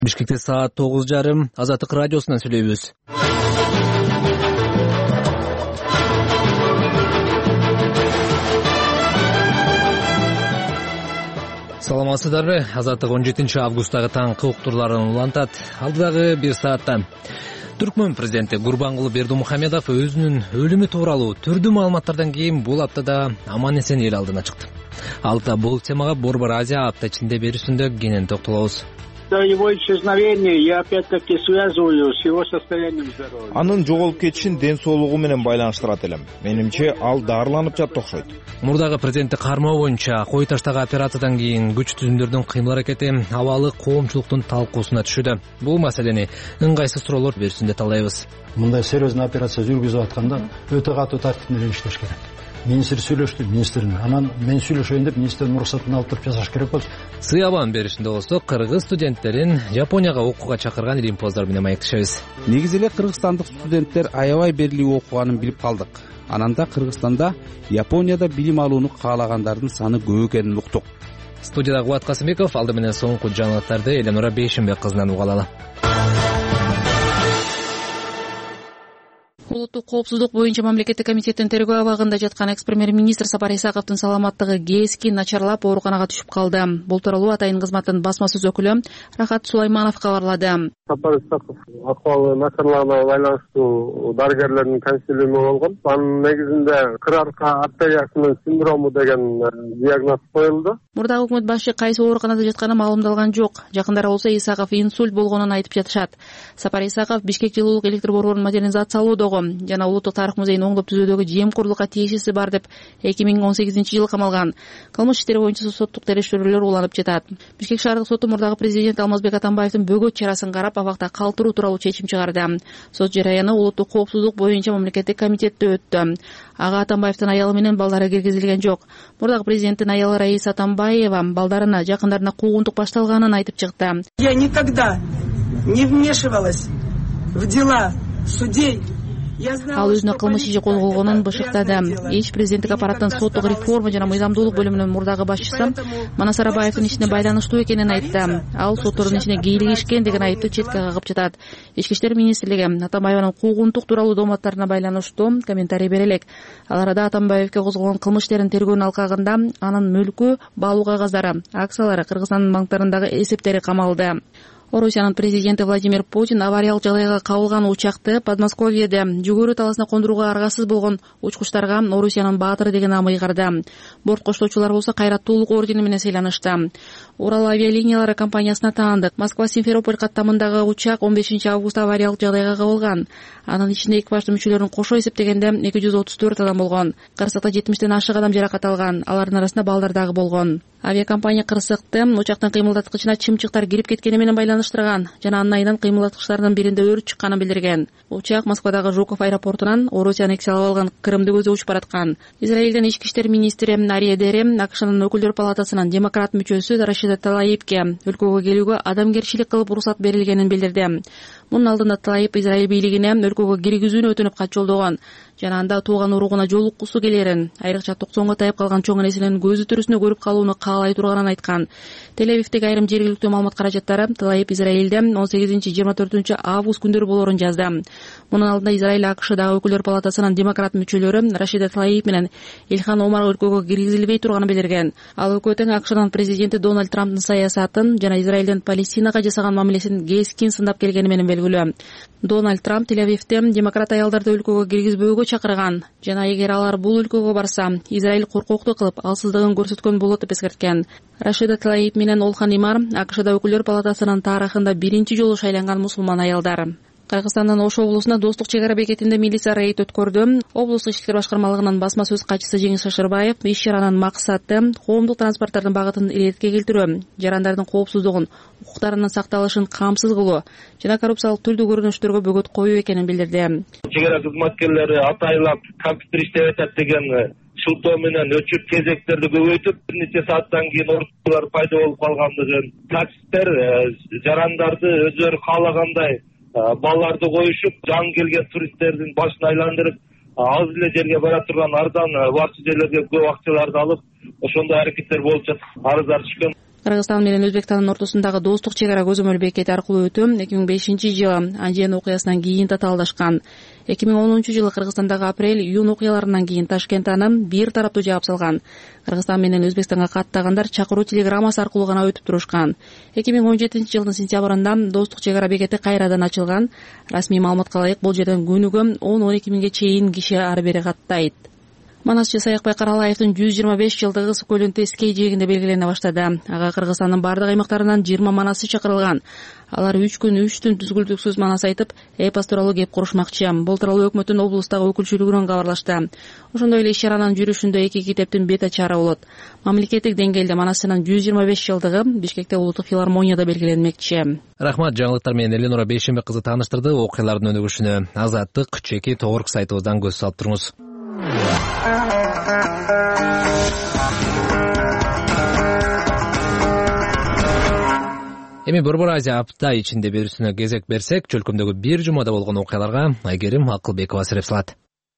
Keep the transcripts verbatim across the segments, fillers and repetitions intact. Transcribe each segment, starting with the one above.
Бишкекте саат тогуз жарым Азаттык радиосунан сүйлөйбүз. Саламатсыздарбы? Азаттык он жетинчи августтагы таңкы уктурларын улантат. Алдыдагы бир саатта Түркмөн президенти Гурбангулы Бердимухамедов өзүнүн өлүмү тууралуу түрдүү маалыматтардан кийин бул аптада аман эсен эл алдына чыкты. Алда бул темага Борбор Азия апта ичинде берүүсүндө кенен токтолобуз. Его исчезновение я опять-таки связываю с его состоянием здоровья. Анын жоголуп кетишин ден соолугу менен байланыштырат элем. Менимче ал дарыланып жатты окшойт. Мурдагы президентти кармоо боюнча кой таштагы операциядан кийин күч түзүмдөрдүн кыймыл аракети абалы коомчулуктун талкуусуна түшүүдө. Бул маселени ыңгайсыз суроолор берүүсүндө талдайбыз. Мындай серьезный операция жүргүзүп атканда өтө катуу тартип менен иштеш керек. Министр сүйлөштү, министрин. Анан мен сүйлөшөйүн деп министрдин уруксатын алып туруп жасаш керек болчу. Сыябан беришинде болсо кыргыз студенттерин Японияга окууга чакырган илимпоздор менен маектешебиз. Негизи эле кыргызстандык студенттер аябай берилип окуганын билип калдык. Ананда Кыргызстанда, Японияда билим алууну каалагандардын саны көп экенин уктук. Студияда Кубат Касымбеков, алды менен соңку жаңылыктарды Эленора Бейшимбек кызынан угалалы. Улуттук коопсуздук боюнча мамлекеттик комитеттин тергөө абагында жаткан экс-премьер-министр Сапар Исаковдун саламаттыгы кесkin начарлап ооруканага түшүп калды. Бул тууралуу Атайын кызматтын басма сөз өкүлү Рахат Сулайманов кабарлады. Сапар Исаков акыбалы начарлауына байланыштуу дарыгерлердин консилиуму болгон. Анын негизинде кырарка артериясынын синдрому деген диагноз коюлду. Мурда өкмөт башы кайсы ооруканада жатканы маалымдалган жок. Жакындары болсо Исаков инсульт болгонун айтып жатышат. Сапар Исаков Бишкек жылуулук электр борборун модернизациялоодогу жана Улуттук тарых музейин оңдоп түзүүдөгү жемкорлукка тиешеси бар деп эки миң он сегизинчи жылы камалган. Кылмыш иштери боюнча соттук териштирүүлөр уланып жатат. Бишкек шаардык соту мурдагы президент Алмазбек Атамбаевдин бөгөт чарасын карап абакта калтыруу тууралуу чечим чыгарды. Сот жараяны улуттук коопсуздук боюнча мамлекеттик комитетте өттү. Ага Атамбаевдин аялы менен балдары киргизилген жок. Мурдагы президенттин аялы Раиса Атамбаева балдарына жакындарына куугунтук башталганын айтып чыкты. Я никогда не вмешивалась в дела судей. Ал өзүнө кылмыш иши козголгонун бышыктады. Иш президенттик аппараттын соттук реформа жана мыйзамдуулук бөлүмүнүн мурдагы башчысы Манас Арабаевдин ишине байланыштуу экенин айтты. Ал соттордун ишине кийлигишкен деген айыпты четке кагып жатат. Ички иштер министрлиги Атамбаеванын куугунтук тууралуу дооматтарына байланыштуу комментарий бере элек. Ал арада Атамбаевге козголгон кылмыш иштерин тергөөнүн алкагында анын мүлкү, баалуу кагаздары, акциялары, Кыргызстандын банктарындагы эсептери камалды. Орусиянын президенти Владимир Путин авариялык жагдайга кабылган учакты Подмосковьеде жүгөрү таласына кондурууга аргасыз болгон учкучтарга Орусиянын баатыры деген нам ыйгарды. Борт коштоочулар болсо кайраттуулук ордени менен сыйланышты. Урал авиалиниялары компаниясына таандык. Москва-Симферополь каттамындагы учак он бешинчи августта авариялык жагдайга кабылган. Анын ичинде экипаждын мүчөлөрүн кошо эсептегенде эки жүз отуз төрт адам болгон. Кырсыкта жетимиштен ашык адам жаракат алган. Алардын арасында балдар дагы болгон. Авиакомпания кырсыкты учактын кыймылдаткычына чымчыктар кирип кеткени менен байланыштырган жана анын айынан кыймылдаткычтардын биринде өрт чыкканын билдирген. Учак Москвадагы Жуков аэропортунан Орусияны экселеп алган Крымды көздөп учуп бараткан. Израилдин ички иштер министри Ария Дери АКШнын өкүлдөр палатасынын демократ мүчөсү Рашида Талаипке өлкөгө келүүгө адамгерчилик кылып уруксат берилгенин билдирди. Мунун алдында Талаип Израиль бийлигине өлкөгө киргизүүнү өтүнүп кат жолдогон жана анда тууган уругуна жолуккусу келерин, айрыкча токсонго тайып калган чоң энесинин көзү төрүсүнө көрүп калууну каалай турганын айткан. Тель-Авивдеги айрым жергиликтүү маалымат каражаттары Талаип Израилде он сегизинчи жыйырма төртүнчү август күндөрү болорун жазды. Мунун алдында Израиль АКШдагы өкүлдөр палатасынын демократ мүчөлөрү Рашида Талаип менен Илхан Омар өлкөгө киргизилбей турганын билдирген. Ал өкмөттүн АКШнын президенти Дональд Трамптын саясатын жана Израилдин Палестинага жасаган мамилесин кескин сындап келгени менен белгилүү. Дональд Трамп Тель-Авивде демократ аялдарды өлкөгө киргизбөөгө чакырган жана эгер алар бул өлкөгө барса, Израиль коркоктуу кылып, алсыздыгын көрсөткөн болот деп эскерткен. Рашида Талаип менен Олхан Имар АКШда өкүлдөр палатасынын тарыхында биринчи жолу шайланган мусулман аялдар. Кыргызстандын Ош облусунда Достук чек ара бекетинде милиция рейд өткөрдү. Облустук ички иштер башкармалыгынын басма сөз катчысы Жеңиш Шашырбаев иш чаранын максаты коомдук транспорттардын багытын иретке келтирүү, жарандардын коопсуздугун, укуктарынын сакталышын камсыз кылуу жана коррупциялык түрдүү көрүнүштөргө бөгөт коюу экенин билдирди. Чек ара кызматкерлери атайлап компьютер иштеп атат деген шылтоо менен өчүп кезектерди көбөйтүп, бир нече сааттан кийин ордулар пайда болуп калгандыгын, таксисттер жарандарды өзүлөрү каалагандай балларды коюшуп, жаңы келген туристтердин башын айландырып, аз эле жерге бара турган арзан барчы жерлерге көп акчаларды алып, ошондой аракеттер болуп жатат. Арыздар түшкөн. Кыргызстан менен Өзбекстандын ортосундагы достук чек ара көзөмөл бекети аркылуу өтүү эки миң бешинчи жылы Анжен окуясынан кийин татаалдашкан. эки миң онунчу жылы Кыргызстандагы апрель-июнь окуяларынан кийин Ташкент аны бир тараптуу жаап салган. Кыргызстан менен Өзбекстанга каттагандар чакыруу телеграммасы аркылуу гана өтүп турушкан. эки миң он жетинчи жылдын сентябрында достук чек ара бекети кайрадан ачылган. Расмий маалыматка ылайык бул жерден күнүгө он он эки миңге чейин киши ары бери каттайт. Манасчы Саякбай Каралаевдин жүз жыйырма беш жылдыгы Сокөлүн Тескей жээгинде белгилене баштады. Ага Кыргызстандын бардык аймактарынан жыйырма манасчы чакырылган. Алар үч күн үч түн түзгүлдүксүз манас айтып, эпос тууралуу кеп курушмакчы. Бул тууралуу өкмөттүн облустагы өкүлчүлүгүнөн кабарлашты. Ошондой эле иш-чаранын жүрүшүндө эки китептин бет ачары болот. Мамлекеттик деңгээлде манасчынын жүз жыйырма беш жылдыгы Бишкекте улуттук филармонияда белгиленмекчи. Рахмат, жаңылыктар менен Эленора Бейшембек кызы тааныштырды. Окуялардын өнүгүшүнө Азаттык чеки Торг сайтыбыздан көз салып туруңуз. Эми Борбор Азия апта ичинде берүүсүнө кезек берсек, чөлкөмдөгү бир жумада болгон окуяларга Айгерим Акылбекова серепсалат.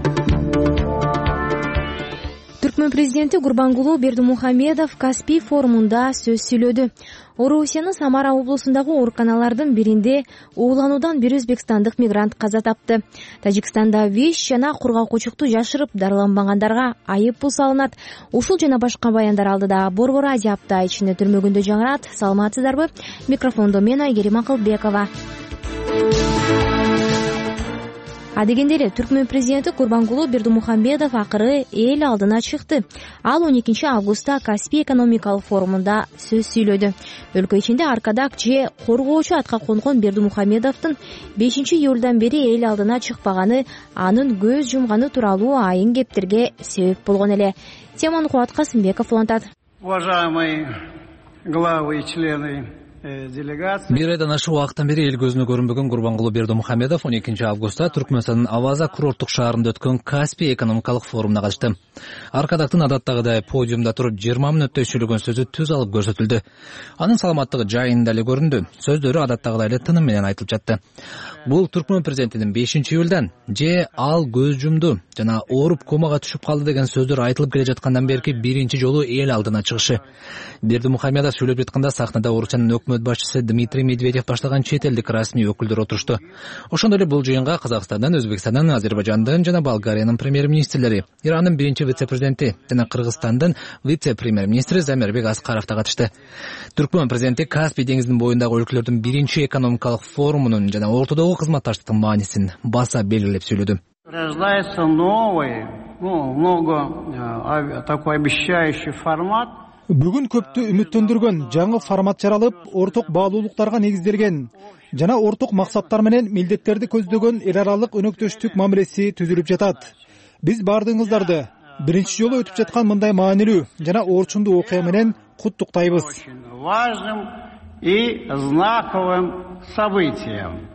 Түркмөн президенти Гурбангулуу Бердимухамедов Каспий форумунда сөз сүйлөдү. Орусиянын Самара облусундагы ооруканалардын биринде уулануудан бир өзбекстандык мигрант каза тапты. Тажикстанда виш жана кургакчылыкты жашырып дарыланбагандарга айып пул салынат. Ушул жана башка баяндар алдыда Борбор Азия апта ичинде түрмөгүндө жаңырат. Саламатсыздарбы? Микрофондо мен Айгерим Акылбекова. Адегенде эле Түркмөн президенти Гурбангулуу Бердимухамедов акыры эл алдына чыкты. Ал он экинчи августта Каспий экономикалык форумунда сөз сүйлөдү. Өлкө ичинде аркадак же коргоочу атка конгон Бердимухамедовдун бешинчи июлдан бери эл алдына чыкпаганы анын көз жумганы тууралуу айын кептерге себеп болгон эле. Теманы Кубат Касымбеков улантат. Уважаемые главы и члены Бир айдан ашык убакыттан бери эл көзүнө көрүнбөгөн Гурбангулуу Бердимухамедов он экинчи августта Түркмөнстандын Аваза курорттук шаарында өткөн Каспий экономикалык форумуна катышты. Аркадактын адаттагыдай подиумда туруп жыйырма мүнөттөй сүйлөгөн сөзү түз алып көрсөтүлдү. Анын саламаттыгы жайында эле көрүндү. Сөздөрү адаттагыдай эле тыным менен айтылып жатты. Бул Түркмөн президентинин бешинчи июлдан же ал көз жумду жана ооруп комага түшүп калды деген сөздөр айтылып келе жаткандан берки биринчи жолу эл алдына чыгышы. Бердимухамедов сүйлөп жатканда сахнада Орусиянын өкмөт башчысы Дмитрий Медведев баштаган чет элдик расмий өкүлдөр отурушту. Ошондой эле бул жыйынга Казакстандан, Өзбекстандын, Азербайжандын жана Болгариянын премьер-министрлери, Ирандын биринчи вице-президенти жана Кыргызстандын вице-премьер-министри Замирбек Аскаров да катышты. Түркмөн президенти Каспий деңизинин боюндагы өлкөлөрдүн биринчи экономикалык форумунун жана ортодогу кызматташтыктын маанисин баса белгилеп сүйлөдү. Рождается новый, ну, много такой обещающий формат. Бүгүн көптү үмүттөндүргөн жаңы формат жаралып, орток баалуулуктарга негизделген жана орток максаттар менен милдеттерди көздөгөн эл аралык өнөктөштүк мамилеси түзүлүп жатат. Биз баардыгыңыздарды биринчи жолу өтүп жаткан мындай маанилүү жана орчундуу окуя менен куттуктайбыз. Важным и знаковым событием.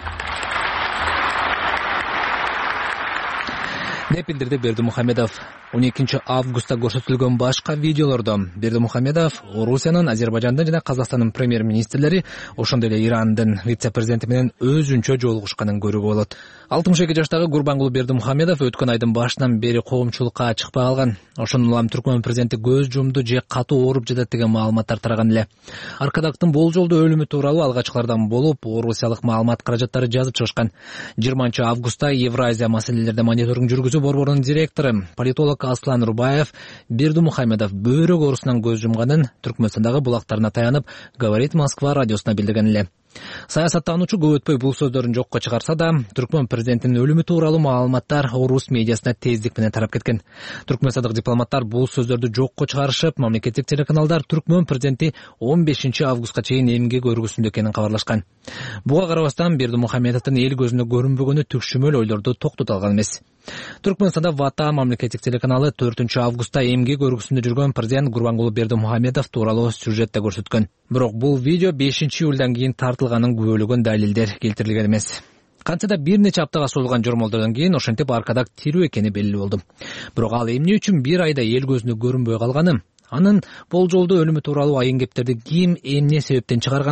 деп билдирди Бердимухамедов. он экинчи августта көрсөтүлгөн башка видеолордо Бердимухамедов Орусиянын, Азербайжандын жана Казакстандын премьер-министрлери, ошондой эле Ирандын вице-президенти менен өзүнчө жолугушканын көрүүгө болот. алтымыш эки жаштагы Гурбангулуу Бердимухамедов өткөн айдын башынан бери коомчулукка чыкпай калган. Ошондон улам Түркмөн президенти көз жумду же катуу ооруп жатат деген маалыматтар тараган эле. Аркадактын болжолдуу өлүмү тууралуу алгачкылардан болуп, орусиялык маалымат каражаттары жазып чыгышкан. жыйырманчы августта Евразия маселелерде мониторинг жүргүзүү борборунун директору, политолог Аслан Рубаев Бердимухамедов бөйрөк оорусунан көз жумганын Түркмөнстандагы булактарына таянып, Говорит Москва радиосуна билдирген эле. Саясаттануучу көп өтпөй бул сөздөрүн жокко чыгарса да, Түркмөн президентинин өлүмү тууралуу маалыматтар орус медиасына тездик менен тарап кеткен. Түркмөнстандык дипломаттар бул сөздөрдү жокко чыгарышып, мамлекеттик телеканалдар Түркмөн президенти он бешинчи августка чейин эмгек өргүсүндө экенин кабарлашкан. Буга карабастан Бердимухамедовдун эл көзүнө көрүнбөгөнү түкшүмөл ойлорду токтото алган эмес. Түркмөнстанда Вата мамлекеттик телеканалы төртүнчү августта эмгек өргүсүндө жүргөн президент Гурбангулуу Бердимухамедов тууралуу сюжетте көрсөткөн. Бирок бул видео бешинчи июлдан кийин тартылганын күбөлөгөн далилдер келтирилген эмес. Кантса да бир нече аптага созулган жормолдордон кийин ошентип аркадак тирүү экени белгилүү болду. Бирок ал эмне үчүн бир айда эл көзүнө көрүнбөй калганы, анын болжолдуу өлүмү тууралуу айын кептерди ким эмне себептен чыгарганы,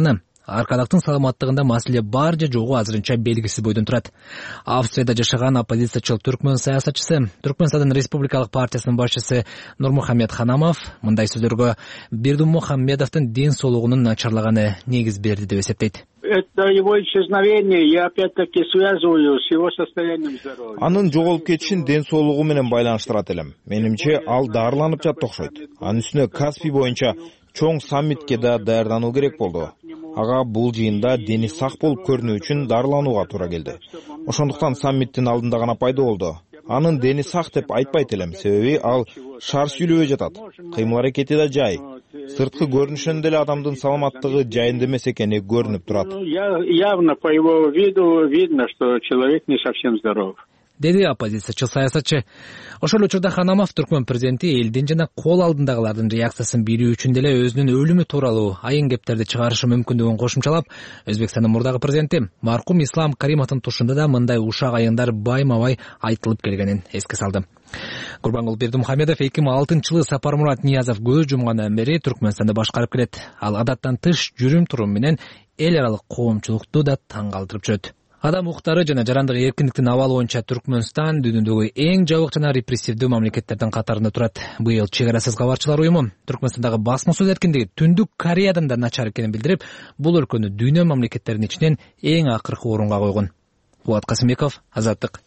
аркадактын саламаттыгында маселе бар же жогу азырынча белгисиз бойдон турат. Австрияда жашаган оппозициячыл түркмөн саясатчысы, Түркмөнстандын Республикалык партиясынын башчысы Нурмухамед Ханамов мындай сөздөргө Бердымухамедовдун ден соолугунун начарлаганы негиз берди деп эсептейт. Это его исчезновение я опять-таки связываю с его состоянием здоровья. Анын жоголуп кетишин ден соолугу менен байланыштырат элем. Менимче ал дарыланып жатты окшойт. Анын үстүнө Каспий боюнча чоң саммитке да даярдануу керек болду. Ага бул жыйында дени сак болуп көрүнүү үчүн дарыланууга туура келди. Ошондуктан саммиттин алдында гана пайда болду. Анын дени сак деп айтпайт элем, себеби ал шар сүйлөбөй жатат. Кыймыл аракети да жай. Сырткы көрүнүшүнөн деле адамдын саламаттыгы жайында эмес экени көрүнүп турат. Явно по его виду видно, что человек не совсем здоров. Деди оппозициячыл саясатчы. Ошол учурда Ханамов Түркмөн президенти элдин жана кол алдындагылардын реакциясын билүү үчүн деле өзүнүн өлүмү тууралуу айын кептерди чыгарышы мүмкүндүгүн кошумчалап, Өзбекстандын мурдагы президенти маркум Ислам Каримовдун тушунда да мындай ушак айындар байма-бай айтылып келгенин эске салды. Гурбангулы Бердымухамедов эки миң алтынчы жылы Сапармурат Ниязов көз жумгандан бери Түркмөнстанды башкарып келет. Ал адаттан тыш жүрүм турум менен эл аралык коомчулукту да таң калтырып жүрөт. Адам укуктары жана жарандык эркиндиктин абалы боюнча Түркмөнстан дүйнөдөгү эң жабык жана репрессивдүү мамлекеттердин катарында турат. Быйыл Чек арасыз кабарчылар уюму Түркмөнстандагы басма сөз эркиндиги Түндүк Кореядан да начар экенин билдирип, бул өлкөнү дүйнө мамлекеттеринин ичинен эң акыркы орунга койгон. Кубат Касымбеков, Азаттык.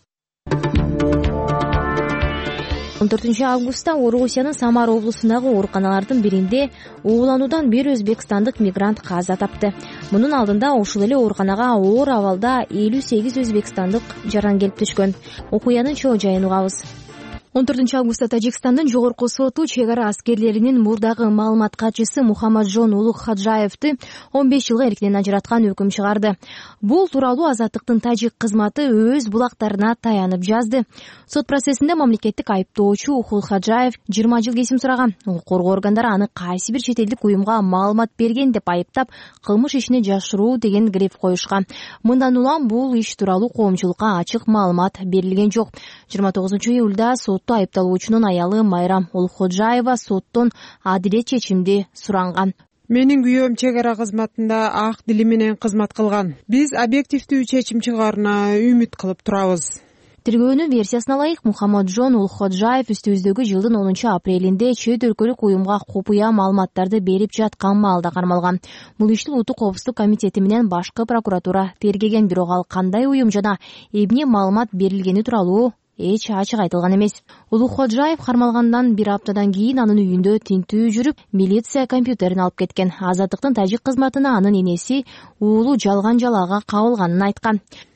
он төртүнчү августта Орусиянын Самара облусундагы ооруканалардын биринде уулануудан бир өзбекстандык мигрант каза тапты. Мунун алдында ушул эле ооруканага оор абалда элүү сегиз өзбекстандык жаран келип түшкөн. Окуянын чоо жайын угабыз. он төртүнчү августта Тажикстандын жогорку соту чек ара аскерлеринин мурдагы маалымат катчысы Мухаммаджон Улук-Хаджаевди он беш жылга эркинен ажыраткан өкүм чыгарды. Бул тууралуу Азаттыктын тажик кызматы өз булактарына таянып жазды. Сот процессинде мамлекеттик айыптоочу Улук-Хаджаев жыйырма жыл кесим сураган. Укук коргоо органдары аны кайсы бир чет элдик уюмга маалымат берген деп айыптап, кылмыш ишине жашыруу деген греф коюшкан. Мындан улам бул иш тууралуу коомчулукка ачык маалымат берилген жок. жыйырма тогузунчу июлда сотто айыпталуучунун аялы Майрам Улук-Ходжаева соттон адилет чечимди суранган. Менин күйөөм чек ара кызматында ак дили менен кызмат кылган. Биз объективдүү чечим чыгаарына үмүт кылып турабыз. Тергөөнүн версиясына ылайык, Мухаммаджон Улук-Ходжаев үстүбүздөгү жылдын онунчу апрелинде чет өлкөлүк уюмга купуя маалыматтарды берип жаткан маалда кармалган. Бул ишти Улуттук коопсуздук комитети менен башкы прокуратура тергеген, бирок ал кандай уюм жана эмне маалымат берилгени тууралуу эч ачык айтылган эмес. Улук-Ходжаев кармалгандан бир аптадан кийин анын үйүндө тинтүү жүрүп, милиция компьютерин алып кеткен. Азаттыктын тажик кызматына анын энеси уулу жалган жалаага кабылганын айткан.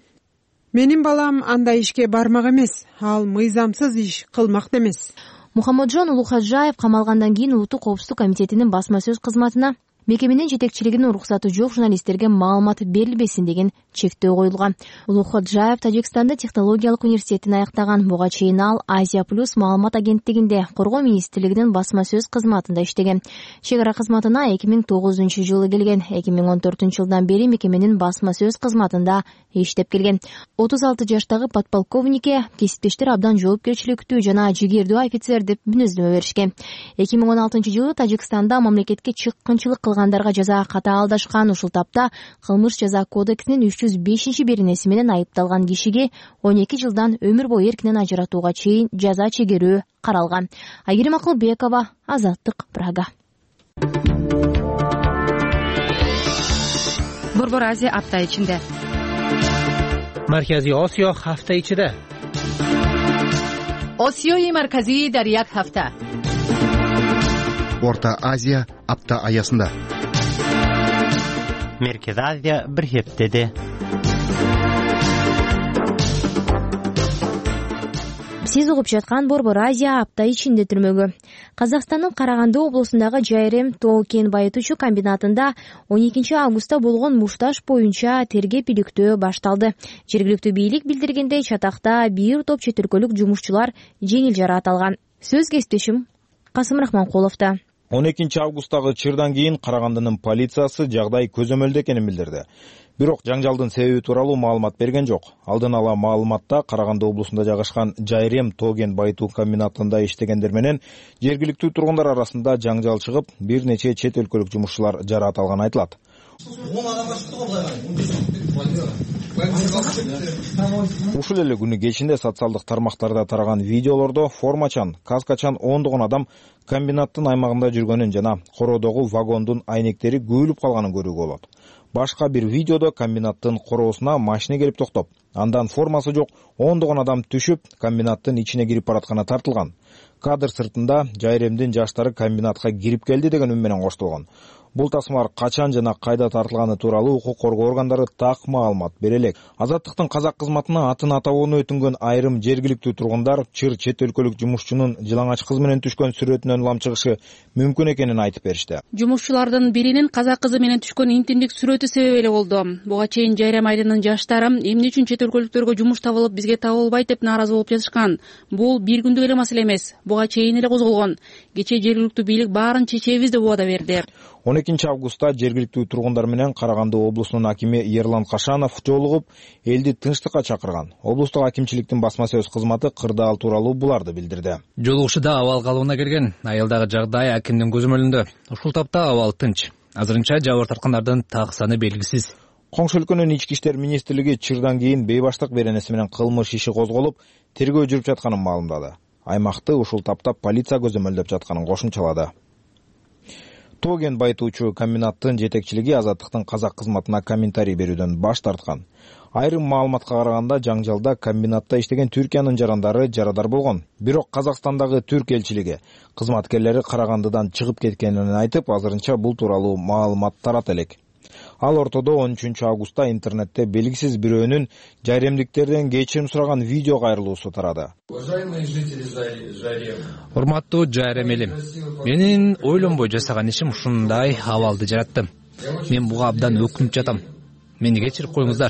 Менин балам андай ишке бармак эмес, ал мыйзамсыз иш кылмак эмес. Мухаммаджон Улук-Хаджаев камалгандан кийин Улуттук коопсуздук комитетинин басма сөз кызматына мекеменин жетекчилигинин уруксаты жок журналисттерге маалымат берилбесин деген чектөө коюлган. Улук-Ходжаев Тажикстанда технологиялык университетин аяктаган. Буга чейин ал Азия плюс маалымат агенттигинде коргоо министрлигинин басма сөз кызматында иштеген. Чек ара кызматына эки миң тогузунчу жылы келген. эки миң он төртүнчү жылдан бери мекеменин басма сөз кызматында иштеп келген. отуз алты жаштагы подполковникке кесиптештер абдан жоопкерчиликтүү жана жигердүү офицер деп мүнөздөмө беришкен. эки миң он алтынчы жылы Тажикстанда мамлекетке чыккынчылык кылгандарга жаза катаалдашкан. Ушул тапта кылмыш жаза кодексинин үч жүз бешинчи беренеси менен айыпталган кишиге он эки жылдан өмүр бою эркинен ажыратууга чейин жаза чегерүү каралган. Айгерим Акылбекова, Азаттык, Прага. Борбор Азия апта ичинде. Марказий Осиё ҳафта ичида. Осиёи марказӣ дар як ҳафта. Орта Азия апта аясында. Merkez Азия bir heftede. Сиз угуп жаткан Борбор Азия апта ичинде түрмөгү. Казакстандын Караганды облусундагы Жайрем тоо-кен байытуучу комбинатында он экинчи августта болгон мушташ боюнча тергеп иликтөө башталды. Жергиликтүү бийлик билдиргендей, чатакта бир топ чет өлкөлүк жумушчулар жеңил жараат алган. Сөз кесиптешим Касым Рахманкуловдо. он экинчи августтагы чырдан кийин Карагандынын полициясы жагдай көзөмөлдө экенин билдирди. Бирок жаңжалдын себеби тууралуу маалымат берген жок. Алдын ала маалыматта Караганды облусунда жайгашкан Жайрем тоо-кен байытуу комбинатында иштегендер менен жергиликтүү тургундар арасында жаңжал чыгып, бир нече чет өлкөлүк жумушчулар жараат алганы айтылат. ушул эле күнү кечинде социалдык тармактарда тараган видеолордо формачан, каскачан ондогон адам комбинаттын аймагында жүргөнүн жана короодогу вагондун айнектери көбүлүп калганын көрүүгө болот. Башка бир видеодо комбинаттын короосуна машина келип токтоп, андан формасы жок ондогон адам түшүп, комбинаттын ичине кирип баратканы тартылган. Кадр сыртында Жайремдин жаштары комбинатка кирип келди деген үн менен коштолгон. Бул тасмалар качан жана кайда тартылганы тууралуу укук коргоо органдары так маалымат бере элек. Азаттыктын казак кызматына атын атабоону өтүнгөн айрым жергиликтүү тургундар чыр чет өлкөлүк жумушчунун жылаңач кыз менен түшкөн сүрөтүнөн улам чыгышы мүмкүн экенин айтып беришти. Жумушчулардын биринин казак кызы менен түшкөн интимдик сүрөтү себеп эле болду. Буга чейин Жайрем айылынын жаштары эмне үчүн чет өлкөлүктөргө жумуш табылып бизге табылбайт деп нааразы болуп жатышкан. Бул бир күндүк эле маселе эмес. Буга чейин эле козголгон. Кечээ жергиликтүү бийлик баарын чечебиз деп убада берди. он экинчи августта жергиликтүү тургундар менен Караганды облусунун акими Ерлан Кашанов жолугуп, элди тынчтыкка чакырган. Облустук акимчиликтин басма сөз кызматы кырдаал тууралуу буларды билдирди. Жолугушууда абал калыбына келген. Айылдагы жагдай акимдин көзөмөлүндө. Ушул тапта абал тынч. Азырынча жабыр тарткандардын так саны белгисиз. Коңшу өлкөнүн ички иштер министрлиги чырдан кийин бейбаштык беренеси менен кылмыш иши козголуп, тергөө жүрүп жатканын маалымдады. Аймакты ушул тапта полиция көзөмөлдөп жатканын кошумчалады. Тоген байытуучу комбинаттын жетекчилиги Азаттыктын казак кызматына комментарий берүүдөн баш тарткан. Айрым маалыматка караганда жаңжалда комбинатта иштеген Түркиянын жарандары жарадар болгон. Бирок Казакстандагы түрк элчилиги кызматкерлери Карагандыдан чыгып кеткенин айтып, азырынча бул тууралуу маалымат тарата элек. Ал ортодо он үчүнчү августта интернетте белгисиз бирөөнүн жайремдиктерден кечирим сураган видео кайрылуусу тарады. Урматтуу Жайрем элим, менин ойлонбой жасаган ишим ушундай абалды жаратты. Мен буга абдан өкүнүп жатам. Мени кечирип коюңуздар.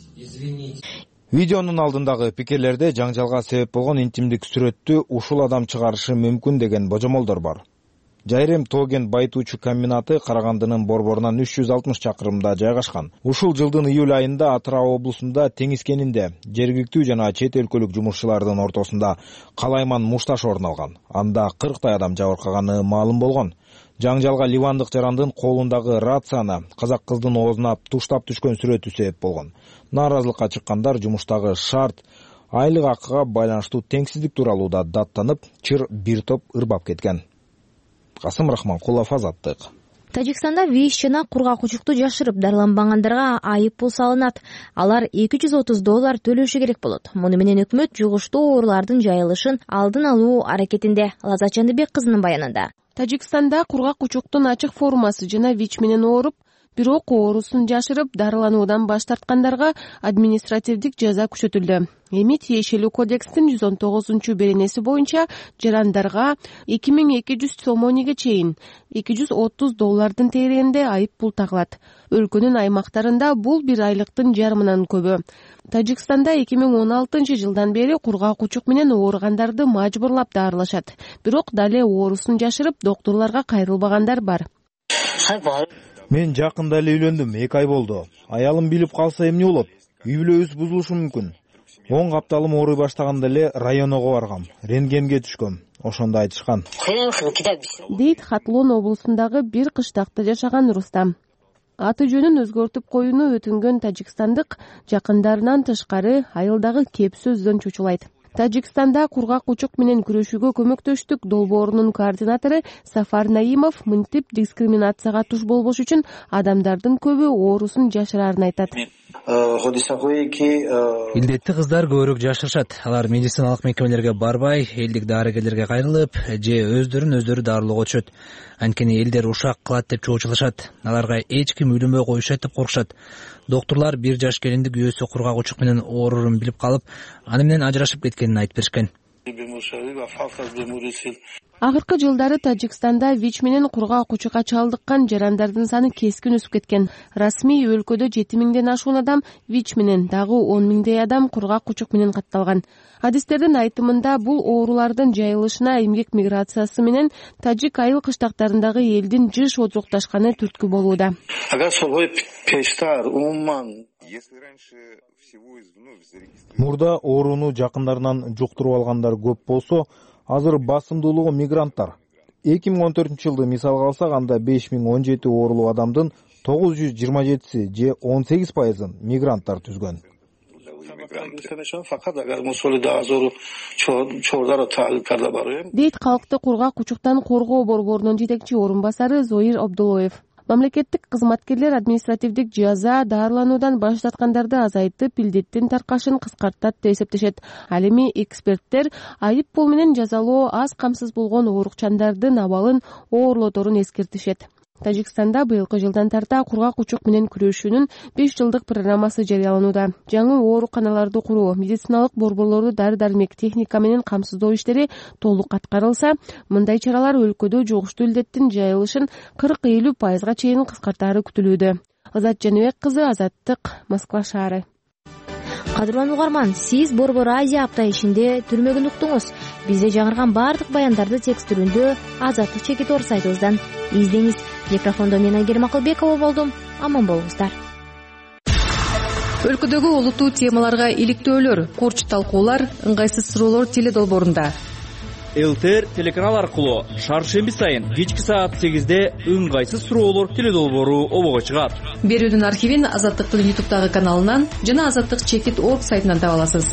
Видеонун алдындагы пикирлерде жаңжалга себеп болгон интимдик сүрөттү ушул адам чыгарышы мүмкүн деген божомолдор бар. Жайрем Тоген байытуучу комбинаты Карагандынын борборунан үч жүз алтымыш чакырымда жайгашкан. Ушул жылдын июль айында Атырау облусунда теңиз кенинде жергиликтүү жана чет өлкөлүк жумушчулардын ортосунда калайман мушташ орун алган. Анда кырктай адам жабыркаганы маалым болгон. Жаңжалга ливандык жарандын колундагы рацияны казак кыздын оозуна туштап түшкөн сүрөтү себеп болгон. Нааразылыкка чыккандар жумуштагы шарт, айлык акыга байланыштуу теңсиздик тууралуу да даттанып, чыр бир топ ырбап кеткен. Касым Рахманкулов, Азаттык. Тажикстанда виш жана кургак учукту жашырып дарыланбагандарга айып пул салынат. Алар эки жүз отуз доллар төлөшү керек болот. Муну менен өкмөт жугуштуу оорулардын жайылышын алдын алуу аракетинде. Лаза Чандыбек кызынын баянында. Тажикстанда кургак учуктун ачык формасы жана ВИЧ менен ооруп, бирок оорусун жашырып дарылануудан баш тарткандарга административдик жаза күчөтүлдү. Эми тиешелүү кодекстин жүз он тогузунчу беренеси боюнча жарандарга эки миң эки жүз сомониге чейин эки жүз отуз доллардын тегерегинде айып пул тагылат. Өлкөнүн аймактарында бул бир айлыктын жарымынан көбү. Тажикстанда эки миң он алтынчы жылдан бери кургак учук менен ооругандарды мажбурлап дарылашат. Бирок дале оорусун жашырып доктурларга кайрылбагандар бар. Мен жакында эле үйлөндүм, эки ай болду. Аялым билип калса эмне болот? Үй бүлөбүз бузулушу мүмкүн. он капталым ооруй баштаганда эле районго баргам, рентгенге түшкөм. Ошондо айтышкан. Дейт Хатлон облусундагы бир кыштакта жашаган Рустам. Аты жөнүн өзгөртүп коюуну өтүнгөн тажикстандык жакындарынан тышкары айылдагы кеп сөздөн чочулайт. Тажикстанда кургак учук менен күрөшүүгө көмөктөштүк долбоорунун координатору Сафар Наимов мынтип дискриминацияга туш болбош үчүн адамдардын көбү оорусун жашырарын айтат. Илдетти кыздар көбүрөөк жашырышат. Алар медициналык мекемелерге барбай, элдик дарыгерлерге кайрылып, же өздөрүн өздөрү дарылоого түшөт. Анткени элдер ушак кылат деп чоочулашат. Аларга эч ким үйлөнбөй коюшат деп коркушат. Доктурлар бир жаш келинди күйөөсү кургак учук менен оорурун билип калып, аны менен ажырашып кеткенин айтып беришкен. Акыркы жылдары Тажикстанда ВИЧ менен кургак учукка чалдыккан жарандардын саны кескин өсүп кеткен. Расмий өлкөдө жети миңден ашуун адам ВИЧ менен, дагы он миңдей адам кургак учук менен катталган. Адистердин айтымында бул оорулардын жайылышына эмгек миграциясы менен тажик айыл кыштактарындагы элдин жыш озукташканы түрткү болууда. Мурда ооруну жакындарынан жуктуруп алгандар көп болсо, азыр басымдуулугу мигранттар. эки миң он төртүнчү жылды мисалга алсак, анда беш миң он жети оорулуу адамдын тогуз жүз жыйырма жетиси же он сегиз пайызын мигранттар түзгөн. дейт калкты кургак учуктан коргоо борборунун жетекчи орун басары Зоир Абдулоев. Мамлекеттик кызматкерлер административдик жаза даарылануудан баш тарткандарды азайтып, илдеттин таркашын кыскартат деп эсептешет. Ал эми эксперттер айып пул менен жазалоо аз камсыз болгон оорукчандардын абалын оорлоторун эскертишет. Тажикстанда быйылкы жылдан тарта кургак учук менен күрөшүүнүн беш жылдык программасы жарыяланууда. Жаңы ооруканаларды куруу, медициналык борборлорду дары-дармек, техника менен камсыздоо иштери толук аткарылса, мындай чаралар өлкөдө жугуштуу илдеттин жайылышын кырк элүү пайызга чейин кыскартаары күтүлүүдө. Азат Жаныбек кызы, Азаттык, Москва шаары. Кадырлуу угарман, сиз Борбор Азия апта ишинде түрмөгүн уктуңуз. Бизде жаңырган бардык баяндарды текст түрүндө Азаттык чеки тор сайтыбыздан издеңиз. Микрофондо мен Айгерим Акылбекова болдум. Аман болуңуздар. Өлкөдөгү олуттуу темаларга иликтөөлөр, корч талкуулар, ыңгайсыз суроолор теле долбоорунда. ЛТР телеканал аркылуу шаршемби сайын кечки саат сегизде ыңгайсыз суроолор теле долбоору обого чыгат. Берүүнүн архивин Азаттыктын ютубтагы каналынан жана азаттык чекит точка орг сайтынан таба аласыз.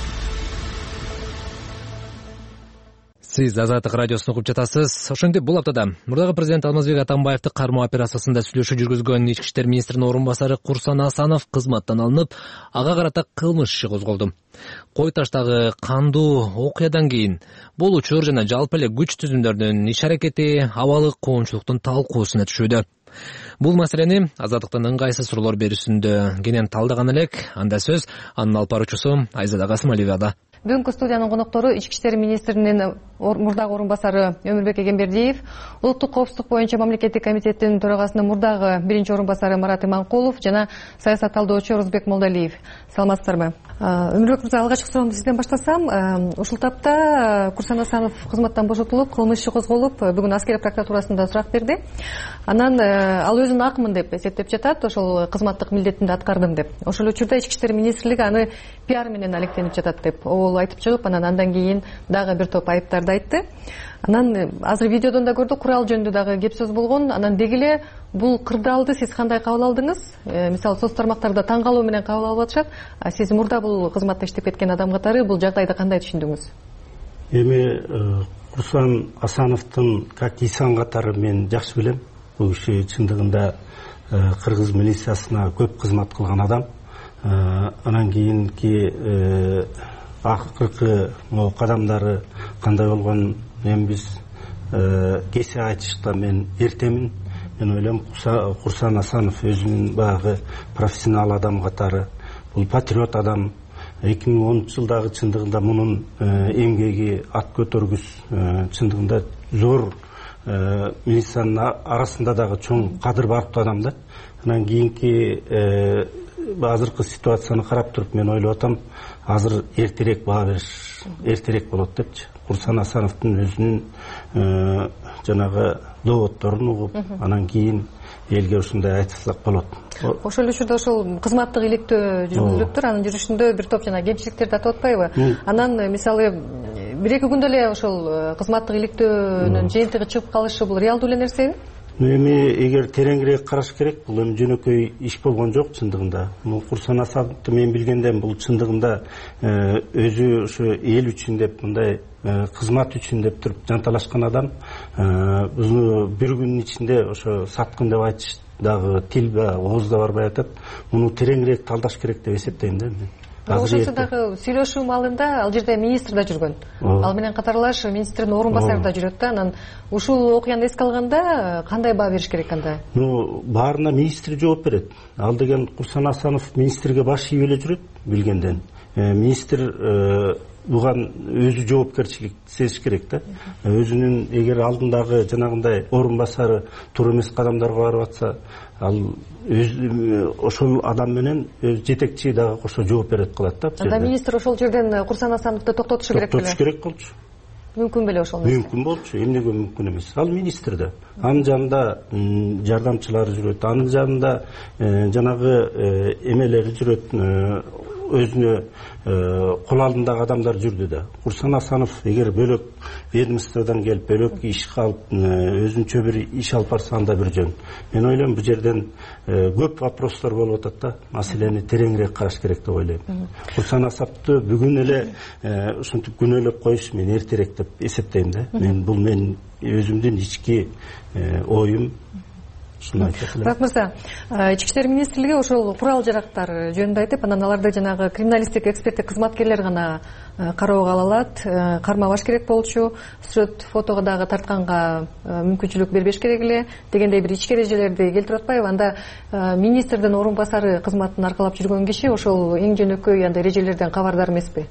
Сиз Азаттык радиосун угуп жатасыз. Ошондой бул аптада мурдагы президент Алмазбек Атамбаевди кармоо операциясында сүйлөшүү жүргүзгөн ички иштер министринин орун басары Курсан Асанов кызматтан алынып, ага карата кылмыш иши козголду. Кой таштагы кандуу окуядан кийин бул учур жана жалпы эле күч түзүмдөрдүн иш аракети абалы коомчулуктун талкуусуна түшүүдө. Бул маселени Азаттыктын ыңгайсыз суроолор берүүсүндө кенен талдаган элек. Анда сөз анын алып баруучусу Айзада Касымалиевада. Бүгүнкү студиянын коноктору ички иштер министринин мурдагы орун басары Өмүрбек Эгембердиев, улуттук коопсуздук боюнча мамлекеттик комитеттин төрагасынын мурдагы биринчи орун басары Марат Иманкулов жана саясат талдоочу Орузбек Молдалиев. Саламатсыздарбы? Өмүрбек мырза, алгачкы суроомду сизден баштасам, ушул тапта Курсан Асанов кызматтан бошотулуп, кылмыш иши козголуп, бүгүн аскер прокуратурасында сурак берди. Анан ал өзүн акмын деп эсептеп жатат, ошол кызматтык милдетимди аткардым деп. Ошол учурда ички иштер министрлиги аны пиар менен алектенип жатат деп айтып чыгып, анан андан кийин дагы бир топ айыптарды айтты. Анан азыр видеодон да көрдүк, курал жөнүндө дагы кеп сөз болгон. Анан деги эле бул кырдаалды сиз кандай кабыл алдыңыз? Мисалы, соц тармактарда таң калуу менен кабыл алып атышат. А сиз мурда бул кызматта иштеп кеткен адам катары бул жагдайды кандай түшүндүңүз? Эми Курсан Асановдун как инсан катары мен жакшы билем. Бул киши чындыгында кыргыз милициясына көп кызмат кылган адам. Анан кийинки акыркы кадамдары кандай болгон мен биз кесе айтышта мен эртемин. Мен ойлойм, Курсан Асанов өзүнүн багы профессионал адам катары, бул патриот адам. эки миң онунчу жылдагы чындыгында мунун эмгеги ат көтөргүс чындыгында зор милициянын арасында дагы чоң кадыр барыптуу адам да. Анан кийинки азыркы ситуацияны карап туруп мен ойлоп атам, азыр эртерээк баа бериш эртерээк болот депчи. Курсан Асановдун өзүнүн жанагы доводдорун угуп, анан кийин элге ушундай айтсак болот. Ошол учурда ошол кызматтык иликтөө жүргүзүлүптүр, анын жүрүшүндө бир топ жана кемчиликтерди атап атпайбы? Анан мисалы бир эки күндө эле ошол кызматтык иликтөөнүн жыйынтыгы чыгып калышы бул реалдуу эле нерсеби? Эми эгер тереңирээк караш керек, бул эми жөнөкөй иш болгон жок чындыгында. Бул Курсан Асановду мен билгенден бул чындыгында өзү ошо эл үчүн деп, мындай кызмат үчүн деп туруп жанталашкан адам. Буну бир күнүн ичинде ошо саткын деп айтыш дагы тил ба, ооз да барбай атат. Муну тереңирээк талдаш керек деп эсептейм да мен. Ошончо дагы сүйлөшүү маалында ал жерде министр да жүргөн. Ал менен катарлаш министрдин орун басары да жүрөт да. Анан ушул окуяны эске алганда кандай баа бериш керек анда? Ну, баарына министр жооп берет. Ал деген Курсан Асанов министрге баш ийип эле жүрөт билгенден. Министр буган өзү жоопкерчилик сезиш керек да. Өзүнүн эгер алдындагы жанагындай орун басары туура эмес кадамдарга барып атса, ал өз ошол адам менен өз жетекчи дагы кошо жооп берет калат да. Анда министр ошол жерден Курсан Асановду токтотушу керек беле? Токтотуш керек болчу. Мүмкүн беле ошол нерсе? Мүмкүн болчу, эмнеге мүмкүн эмес? Ал министр да. Анын жанында жардамчылары жүрөт, анын жанында жанагы эмелери жүрөт, өзүнө кол алдындагы адамдар жүрдү да. Курсан Асанов эгер бөлөк ведомстводан келип бөлөк иш калып өзүнчө бир иш алып барса анда бир жөн. Мен ойлойм бул жерден көп вопростор болуп атат да, маселени тереңирээк караш керек деп ойлойм. Курсан Асапты бүгүн эле ушинтип күнөөлөп коюш мен эртерээк деп эсептейм да. Мен бул мен өзүмдүн ички оюм. Мурат мырза, ички иштер министрлиги ошол курал жарактар жөнүндө айтып, анан аларды жанагы криминалисттик эксперттик кызматкерлер гана кароого ала алат, кармабаш керек болчу, сүрөт фотого дагы тартканга мүмкүнчүлүк бербеш керек эле дегендей бир ички эрежелерди келтирип атпайбы? Анда министрдин орун басары кызматын аркалап жүргөн киши ошол эң жөнөкөй андай эрежелерден кабардар эмеспи?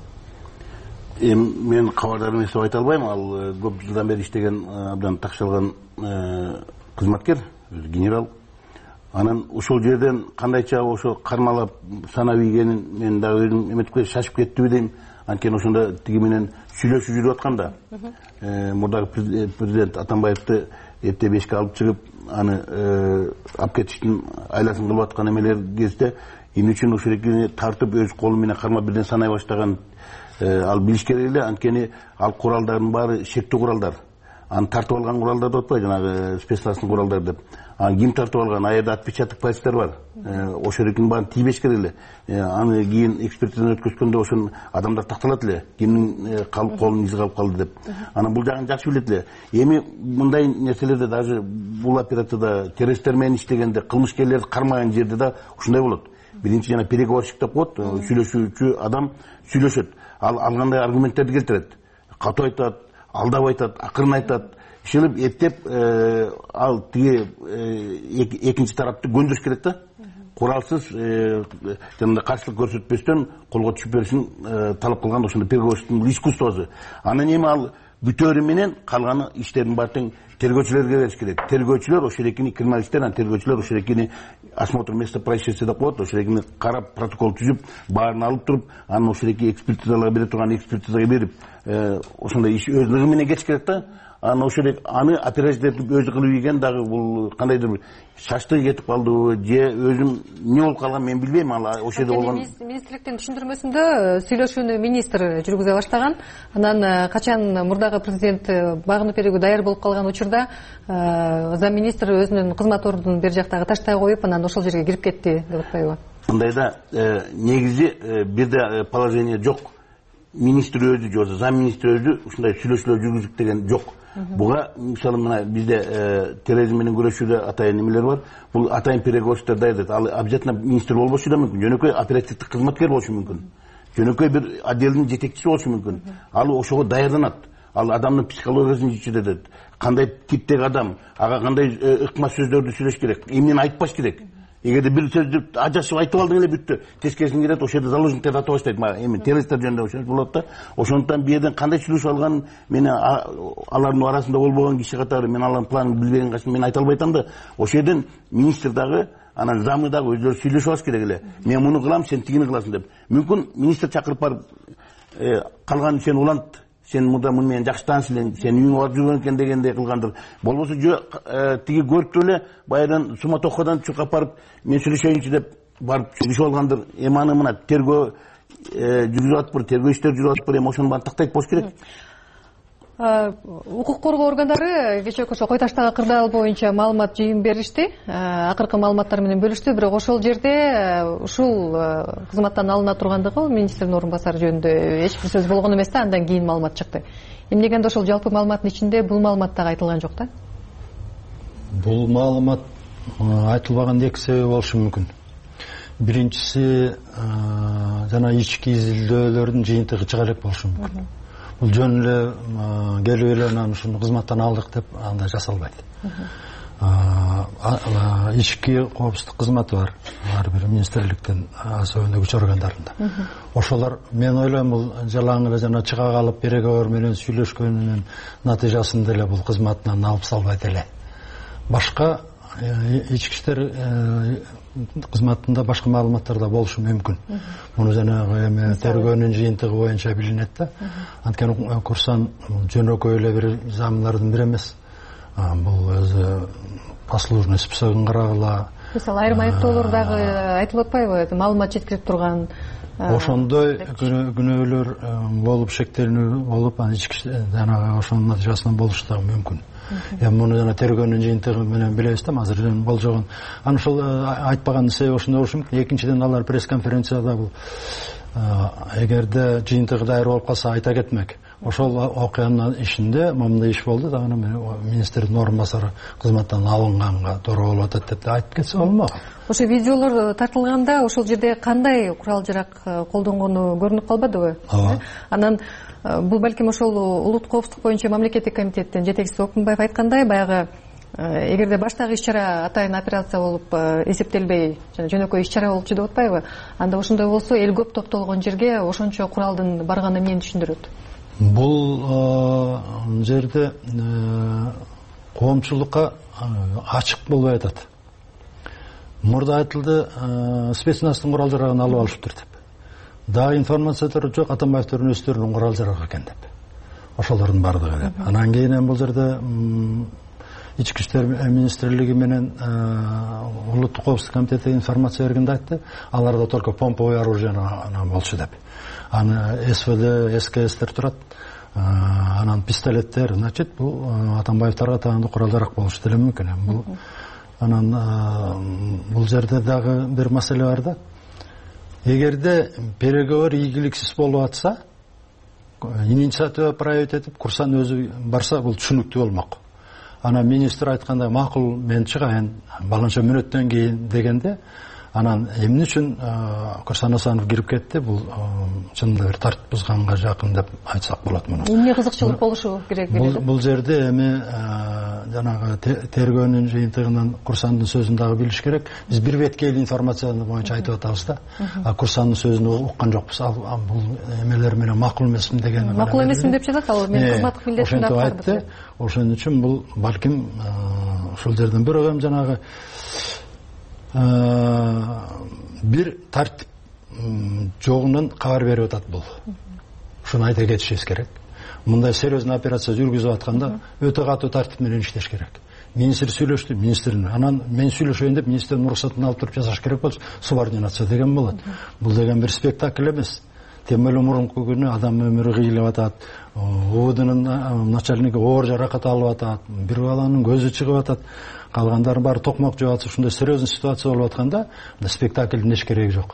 Мен кабардар эмес деп айта албайм. Ал көп жылдан бери иштеген абдан такшалган кызматкер, генерал. Анан ошол жерден кандайча ошо кармалап санап ийгенин мен дагы өзүм эметип шашып кеттиби дейм. Анткени ошондо тиги менен сүйлөшүп жүрүп атканда мурдагы президент Атамбаевди эрте бешке алып чыгып, аны алып кетиштин айласын кылып аткан эмелер кезде эмне үчүн ошол экини тартып өз колу менен кармап бирден санай баштаган ал билиш керек эле. Анткени ал куралдардын баары шектүү куралдар. Аны тартып алган куралдар деп атпайбы, жанагы спецназный куралдар деп. Аны ким тартып алган? А жерде отпечаток пальцтер бар. Ошол экинин баарын тийбеш керек эле. Аны кийин экспертизадан өткөзгөндө ошон адамдар такталат эле. Кимдин калып колунун изи калып калды деп. Анан бул жагын жакшы билет эле. Эми мындай нерселерде даже бул операцияда террористтер менен иштегенде, кылмышкерлерди кармаган жерде да ушундай болот. Биринчи жана переговорщик деп коет, сүйлөшүүчү адам сүйлөшөт. Ал алгандай аргументтерди келтирет. Катуу айтат, алдап айтат, акырын айтат. Ишелеп эптеп ал тиги экинчи тарапты көндүрүш керек да. Куралсыз жана каршылык көрсөтпөстөн колго түшүп беришин талап кылган ошондой переговорщиктин искусствосу. Анан эми ал бүтөөрү менен калганы иштердин баарын тергөөчүлөргө бериш керек. Тергөөчүлөр ошол экини криминалисттер, анан тергөөчүлөр ошол экини осмотр места происшествия деп коет, ошол экини карап, протокол түзүп, баарын алып туруп, анан ошол эки экспертизаларга бере турган экспертизага берип, ошондой иш өз ныгы менен кетиш керек да. Аны ошол аны оперативдеп өзү кылып ийген дагы бул кандайдыр бир шаштыгы кетип калдыбы, же өзүм эмне болуп калган мен билбейм. Ал ошол жерде болгон министрликтин түшүндүрмөсүндө сүйлөшүүнү министр жүргүзө баштаган. Анан качан мурдагы президент багынып берүүгө даяр болуп калган учурда зам министр өзүнүн кызмат ордунун бер жактагы таштай коюп, анан ошол жерге кирип кетти деп атпайбы? Мындайда негизи бирде положение жок. Министр өзү же зам министр өзү ушундай сүйлөшүүлөр жүргүзүп деген жок. Буга мисалы мына бизде терроризм менен күрөшүүдө атайын эмелер бар. Бул атайын переговорщиктер даярдайт. Ал обязательно министр болбошу да мүмкүн. Жөнөкөй оперативдик кызматкер болушу мүмкүн. Жөнөкөй бир отделдин жетекчиси болушу мүмкүн. Ал ошого даярданат. Ал адамдын психологиясын жетет. Кандай типтеги адам, ага кандай ыкма сөздөрдү сүйлөш керек, эмнени айтпаш керек. Эгерде бир сөздү ажашып айтып алдың эле бүттү. Тескерисин кирет, ошол жерде заложниктер ата баштайт. Эми террористтер жөнүндө ошентип болот да. Ошондуктан бу жерден кандай сүйлөшүп алган, мен алардын арасында болбогон киши катары, мен алардын планын билбеген качан мен айта албайт анда. Ошол жерден министр дагы, анан замы дагы өздөрү сүйлөшүп алыш керек эле. Мен муну кылам, сен тигини кыласың деп. Мүмкүн министр чакырып барып, калган сен улант, сен мында муну менен жакшы тааныш элең, сен үйүңө барып жүргөн экен дегендей кылгандыр. Болбосо тиги көрүп туруп эле баягыдан суматохадан чуркап барып, мен сүйлөшөйүнчү деп барып сүйлөшүп алгандыр. Эми аны мына тергөө жүргүзүп атыптыр, тергөө иштери жүрүп атыптыр, эми ошонун баарын тактайт болуш керек. Укук коргоо органдары кечээки ошо Кой Таштагы кырдаал боюнча маалымат жыйын беришти, акыркы маалыматтар менен бөлүштү, бирок ошол жерде ушул кызматтан алына тургандыгы министрдин орун басары жөнүндө эч бир сөз болгон эмес да, андан кийин маалымат чыкты. Эмнегенде ошол жалпы маалыматтын ичинде бул маалымат дагы айтылган жок да? Бул маалымат айтылбаган эки себеби болушу мүмкүн. Биринчиси жана ички изилдөөлөрдүн жыйынтыгы чыга элек болушу мүмкүн. Бул жөн эле келип эле анан ушуну кызматтан алдык деп андай жасалбайт. Ички коопсуздук кызматы бар, ар бир министрликтин особенно күч органдарында. Ошолор мен ойлойм бул жалаң эле жана чыга калып переговор менен сүйлөшкөнүнүн натыйжасында эле бул кызматынан алып салбайт эле. Башка ички иштер кызматында башка маалыматтар да болушу мүмкүн. Муну жанагы эми тергөөнүн жыйынтыгы боюнча билинет да. Анткени Курсан жөнөкөй эле бир замлардын бири эмес. Бул өзү послужный списогун карагыла, мисалы айрым айыптоолор дагы айтылып атпайбы, маалымат жеткирип турган ошондой күнөөлөр болуп, шектелүү болуп, анан ички жанагы ошонун натыйжасынан болушу дагы мүмкүн. Эми муну жана тергөөнүн жыйынтыгы менен билебиз да, азыр болжогон. Анан ушул айтпаган себеби ошондой болушу мүмкүн. Экинчиден, алар пресс-конференцияда бул эгерде жыйынтыгы даяр болуп калса айта кетмек. Ошол окуянын ишинде мындай иш болду да, министрдин орун басары кызматтан алынганга туура болуп атат деп айтып кетсе болмок. Ошо видеолор тартылганда ошол жерде кандай курал жарак колдонгону көрүнүп калбадыбы? Ооба. Анан бул балким ошол улуттук коопсуздук боюнча мамлекеттик комитеттин жетекчиси Окунбаев айткандай, баягы эгерде баштагы иш-чара атайын операция болуп эсептелбей, жана жөнөкөй иш-чара болчу деп атпайбы? Анда ошондой болсо эл көп топтолгон жерге ошончо куралдын барганы эмнени түшүндүрөт? Бул жерде коомчулукка ачык болбой атат. Мурда айтылды, спецназтын курал жарагын алып алышыптыр деп. Дагы информациялар жок, Атамбаевдин өздөрүнүн курал жарагы экен деп. Ошолордун бардыгы деп. Анан кийин бул жерде Ички иштер министрлиги менен улуттук коопсуздук комитети информация бергенде айтты, аларда только помповый оружие болчу деп. Аны СВД, СКСтер турат, анан пистолеттер, значит, бул Атамбаевдарга таандуу курал жарак болушу деле мүмкүн. Бул анан бул жерде дагы бир маселе бар да. Эгерде переговор ийгиликсиз болуп атса, инициатива проявить этип, курсан өзү барса, бул түшүнүктүү болмок. Анан министр айткандай, макул мен чыгайын, баланча мүнөттөн кийин дегенде, анан эмне үчүн Курсан Асанов кирип кетти, бул чынында бир тартип бузганга жакын деп айтсак болот муну. Эмне кызыкчылык болушу керек беле? Бул жерде эми жанагы тергөөнүн жыйынтыгынан Курсандын сөзүн дагы билиш керек. Биз бир беткейлүү информацияны боюнча айтып атабыз да. А Курсандын сөзүн уккан жокпуз. Ал бул эмелер менен макул эмесмин деген. Макул эмесмин деп жатат, ал мен кызматтык милдетимди аткардым. Ошон үчүн бул балким ушул жерден бирок эми жанагы бир тартип жогунан кабар берип атат бул. Ушуну айта кетишибиз керек. Мындай серьезный операция жүргүзүп атканда өтө катуу тартип менен иштеш керек. Министр сүйлөштү, министрдин. Анан мен сүйлөшөйүн деп министрдин уруксатын алып туруп жасаш керек болчу. Субординация деген болот. Бул деген бир спектакль эмес. Тем более мурунку күнү адам өмүрү кыйылып атат. ООДнун начальниги оор жаракат алып атат. Бир баланын көзү чыгып атат. Калгандардын баары токмок жеп атат. Ушундай серьезный ситуация болуп атканда, спектаклдин эч кереги жок.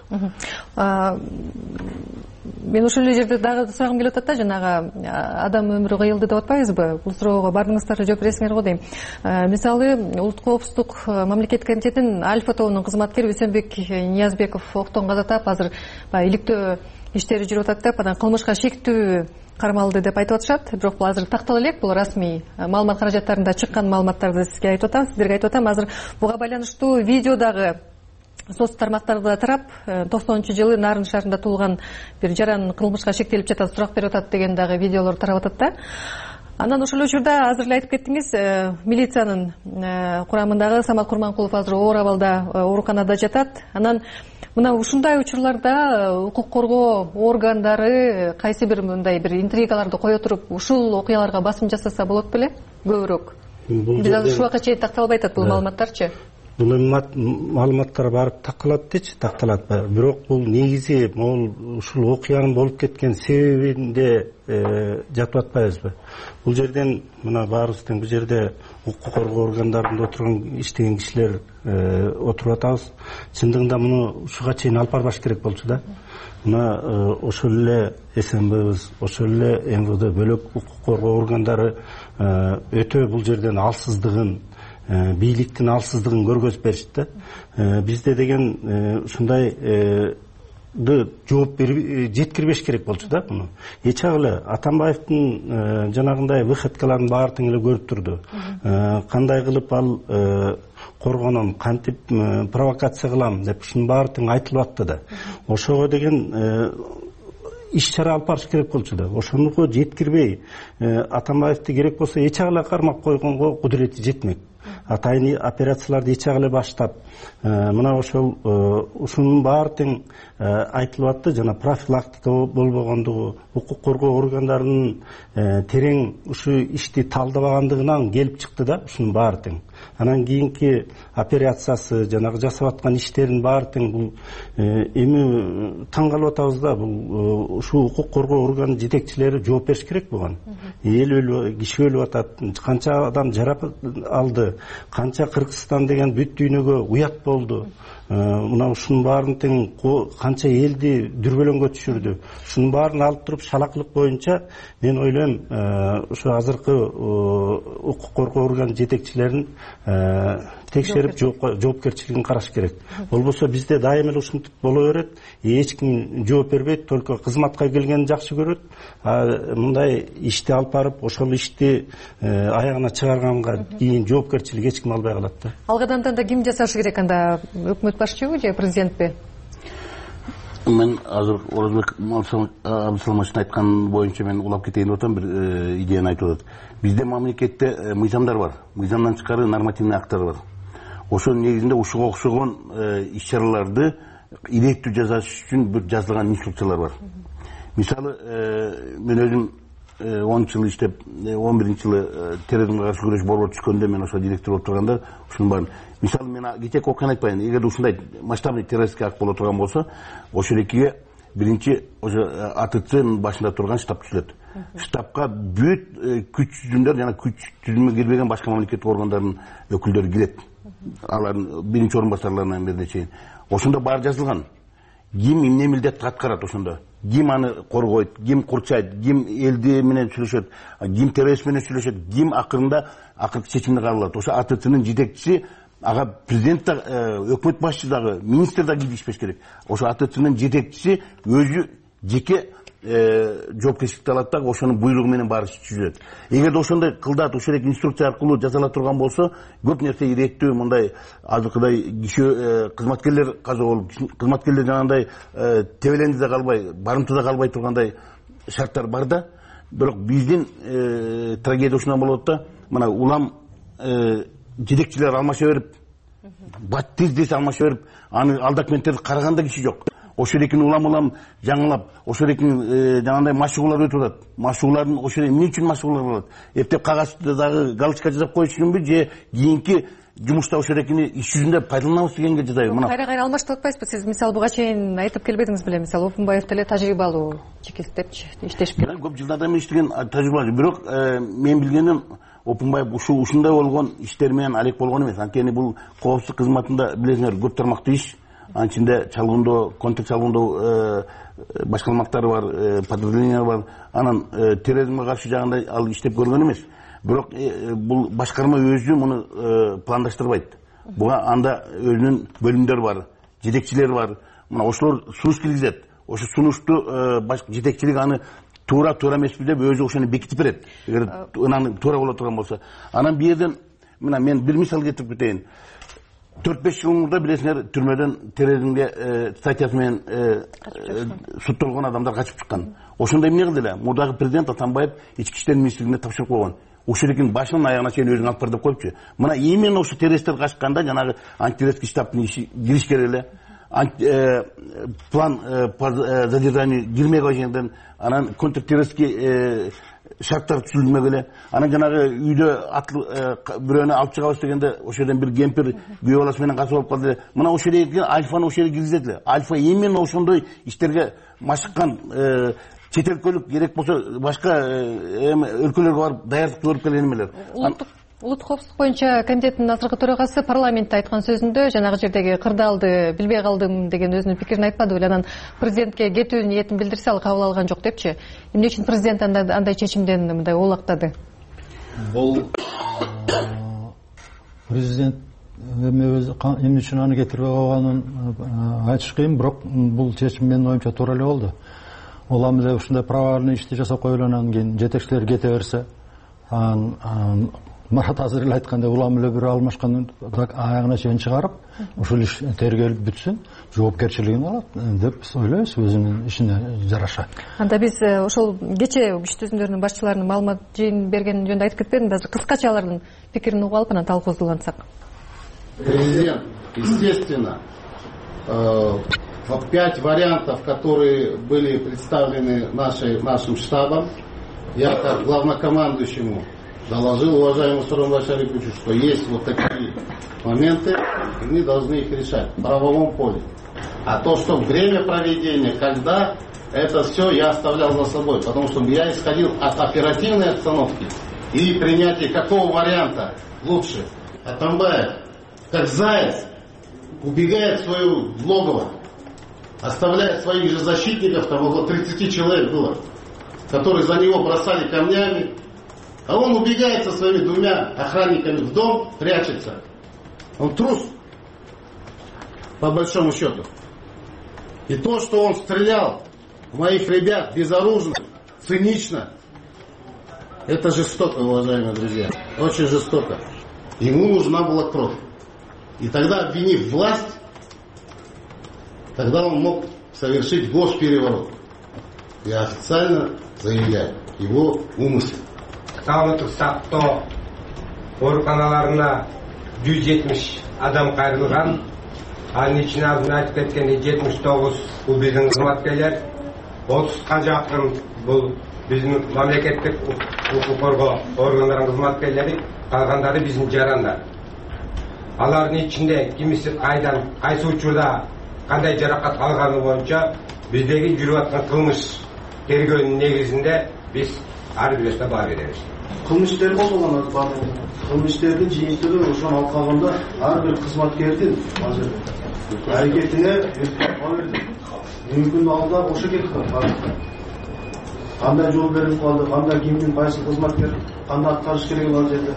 Мен ошол жерде дагы сурагым келип атат да, жанагы адам өмүрү кыйылды деп атпайбызбы? Бул суроого бардыңыздар жооп бересиңер го дейм. Мисалы, улуттук коопсуздук мамлекеттик комитетинин Альфа тобунун кызматкери Үсөнбек Ниязбеков октон каза таап, азыр иликтөө иштери жүрүп атат деп, анан кылмышка шектүү кармалды деп айтып атышат. Бирок бул азыр тактала элек, бул расмий маалымат каражаттарында чыккан маалыматтарды сизге айтып атам, сиздерге айтып атам. Азыр буга байланыштуу видео дагы соц тармактарда тарап, токсонунчу жылы Нарын шаарында туулган бир жаран кылмышка шектелип жатат, сурак берип атат деген дагы видеолор тарап атат да. Андан ошол учурда азыр эле айтып кеттиңиз, милициянын курамындагы Самат Курманкулов азыр оор абалда ооруканада жатат. Анан мына ушундай учурларда укук коргоо органдары кайсы бир мындай бир интригаларды кое туруп, ушул окуяларга басым жасаса болот беле? Көбүрөөк. Биз азыр ушул убакка чейин такталбай атат бул маалыматтарчы. Бул маалыматтар барып такталат дечи, такталат. Бирок бул негизи могул ушул окуянын болуп кеткен себебинде жатып атпайбызбы? Бул жерден мына баарыбыздын бул жерде укук коргоо органдарында отурган иштеген кишилер отуруп атабыз. Чындыгында муну ушуга чейин алып барбаш керек болчу да. Мына ошол эле СМБбыз, ошол эле МВД бөлөк укук коргоо органдары өтө бул жерден алсыздыгын, бийликтин алсыздыгын көргөзүп беришти да. Бизде деген ушундай жооп берип жеткирбеш керек болчу да муну. Эчак эле Атамбаевдин жанагындай выходкаларын баары тең эле көрүп турду. Кандай кылып ал коргоном, кантип провокация кылам деп ушунун баары тең айтылып атты да. Ошого деген иш-чара алып барыш керек болчу да. Ошонуку жеткирбей Атамбаевди керек болсо эчак эле кармап койгонго кудурети жетмек. атайын операцияларды эч эле баштап мына ошол ушунун баары тең айтылып атты. Жана профилактика болбогондугу, укук коргоо органдарынын терең ушу ишти талдабагандыгынан келип чыкты да, ушунун баары тең. Анан кийинки операциясы, жанагы жасап аткан иштердин баары тең. Бул эми таң калып атабыз да, бул ушул укук коргоо органынын жетекчилери жооп бериш керек болгон. Эл өлүп, киши өлүп атат, канча адам жаракат алды, канча Кыргызстан деген бүт дүйнөгө уят болду. Мына ушунун баарын тең канча элди дүрбөлөңгө түшүрдү. Ушунун баарын алып туруп шалакылык боюнча мен ойлойм, ушу азыркы укук коргоо орган жетекчилерин текшерип жоопкерчилигин караш керек. Болбосо бизде дайыма эле ушинтип боло берет. Эч ким жооп бербейт, только кызматка келгенин жакшы көрөт. Мындай ишти алып барып, ошол ишти аягына чыгарганга кийин жоопкерчилик эч ким албай калат да. Алгадан да ким жасашы керек анда? Өкмөт башчыбы же президентпи? Мен азыр Оразбек Абдысаламовичтин айткан боюнча мен улап кетейин деп атам, бир идеяны айтып атат. Бизде мамлекетте мыйзамдар бар, мыйзамдан тышкары нормативный акттар бар. Ошонун негизинде ушуга окшогон иш-чараларды илеттүү жасаш үчүн бир жазылган инструкциялар бар. Мисалы, мен өзүм он жыл иштеп, он биринчи жылы терроризмге каршы күрөш борбору түшкөндө мен ошо директор болуп турганда ушунун баарын. Мисалы, мен кечээки окуяны айтпайын. Эгерде ушундай масштабный террористтик акт боло турган болсо, ошол экиге биринчи ошо А Т Ц'нын башында турган штаб түзүлөт. Штабка бүт күч түзүмдөр жана күч түзүмү кирбеген башка мамлекеттик органдардын өкүлдөрү кирет. Алардын биринчи орун басарларынан бери чейин. Ошондо баары жазылган. Ким эмне милдетти аткарат ошондо? Ким аны коргойт, ким курчайт, ким элди менен сүйлөшөт, ким террорист менен сүйлөшөт, ким акырында акыркы чечимди кабыл алат. Ошо А Т Ц'нын жетекчиси, ага президент да, өкмөт башчысы дагы, министр да киришпеш керек. Ошо А Т Ц'нын жетекчиси өзү жеке жоопкерчиликти алат да, ошонун буйругу менен баары жүзөт. Эгерде ошондой кылдат, ошол эле инструкция аркылуу жасала турган болсо, көп нерсе иреттүү, мындай азыркыдай киши кызматкерлер каза болуп, кызматкерлер жанагындай тебеленде калбай, барымтада калбай тургандай шарттар бар да. Бирок биздин трагедия ушундан болот да, мына улам жетекчилер алмаша берип, бат тез алмаша берип, аны алдакменттерди караганда киши жок. Ошол экини улам-улам жаңылап, ошол экини жанагындай машыгуулар өтүп атат. Машыгуулардын ошол эмне үчүн машыгуулар болот? Эптеп кагазда галочка жасап коюш үчүнбү же кийинки жумушта ошол экини иш жүзүндө пайдаланабыз дегенге жатайбы? Мына кайра-кайра алмаштырып атпайсызбы? Сиз мисалы буга чейин айтып келбедиңиз беле? Мисалы Опунбаев деле тажрыйбалуу чекистепчи иштешип келет. Көп жылдардан бери иштеген тажрыйбалуу. Бирок мен билгеним Опунбаев ушул ушундай болгон иштер менен алек болгон эмес. Анткени бул коопсуздук кызматында билесиңер көп тармактуу иш. Анын ичинде чалгындоо, контекст чалгындоо башкармалыктары бар, подразделениялар бар. Анан терроризмге каршы жагында ал иштеп көргөн эмес. Бирок бул башкарма өзү муну пландаштырбайт. Буга анда өзүнүн бөлүмдөрү бар, жетекчилери бар. Мына ошолор сунуш киргизет. Ошо сунушту жетекчилик аны туура туура эмеспи деп өзү ошону бекитип берет. Эгер анан туура боло турган болсо. Анан бул жерден мына мен бир мисал келтирип кетейин. төрт беш жыл мурда билесиңер түрмөдөн терроризмге статьясы менен соттолгон адамдар качып чыккан. Ошондо эмне кылды эле? Мурдагы президент Атамбаев ички иштер министрлигине тапшырып койгон. Ошол экинин башынан аягына чейин өзүң алып бар деп коюпчу. Мына именно ошо террористтер качканда жанагы антитеррористский штабтын иши кириш керек эле. План по задержанию кирмек ошондон анан контртеррористский шарттар түзүлмөк эле. Анан жанагы үйдө бирөөнү алып чыгабыз дегенде ошодон бир кемпир күйөө баласы менен касып алып калды. Мына ошол эки альфаны ошол жерге киргизет эле. Альфа именно ошондой иштерге машыккан чет өлкөлүк керек болсо башка өлкөлөргө барып даярдык көрүп келген эмелер. Улуттук коопсуздук боюнча комитеттин азыркы төрагасы парламентте айткан сөзүндө жанагы жердеги кырдаалды билбей калдым деген өзүнүн пикирин айтпады беле. Анан президентке кетүү ниетин билдирсе ал кабыл алган жок депчи. Эмне үчүн президент андай чечимден мындай оолактады? Бул президент эмне үчүн аны кетирбей койгонун айтыш кыйын, бирок бул чечим менин оюмча туура эле болду. Улам эле ушундай провальный ишти жасап коюлган, анан кийин жетекчилер кете берсе, анан Марат азыр эле айткандай улам эле бирөө алмашкан аягына чейин чыгарып, ушул иш тергелип бүтсүн, жоопкерчилигин алат деп ойлойбуз өзүнүн ишине жараша. Анда биз ошол кечээ күч түзүмдөрүнүн башчыларынын маалымат жыйын берген жөнүндө айтып кетпедим да, кыскача алардын пикирин угуп алып анан талкуусулансак. Президент, естественно, вот пять вариантов, которые были представлены нашей, нашим штабом, я как главнокомандующему доложил уважаемому Сооронбай Шариповичу, что есть вот такие моменты, и мы должны их решать в правовом поле. А то, что время проведения, когда, это все я оставлял за собой, потому что я исходил от оперативной обстановки и принятия какого варианта лучше. Атамбаев, как заяц, убегает в свое логово, оставляет своих же защитников, там около тридцати человек было, которые за него бросали камнями, а он убегает со своими двумя охранниками в дом, прячется. Он трус, по большому счету. И то, что он стрелял в моих ребят безоружно, цинично, это жестоко, уважаемые друзья, очень жестоко. Ему нужна была кровь. И тогда, обвинив власть, тогда он мог совершить госпереворот. Я официально заявляю его умысел. Сааматтык сактоо ооруканаларына жүз жетимиш адам кайрылган. Анын ичине азыр айтып кеткендей жетимиш тогуз бул биздин кызматкерлер, отузга жакын бул биздин мамлекеттик укук коргоо органдарынын кызматкерлери, калгандары биздин жарандар. Алардын ичинде кимиси кайдан, кайсы учурда кандай жаракат алганы боюнча биздеги жүрүп аткан кылмыш тергөөнүн негизинде биз ар бирөөсүнө баа беребиз. Кылмыш иштерди козголгон баардыгы. Кылмыш иштердин жыйынтыгы ошону алып калганда ар бир кызматкердин азыр аракетине баа берди. Мүмкүн алда ошо кетти. Кандай жол берип калды, кандай кимдин кайсы кызматкер кандай аткарыш керек ал жерде.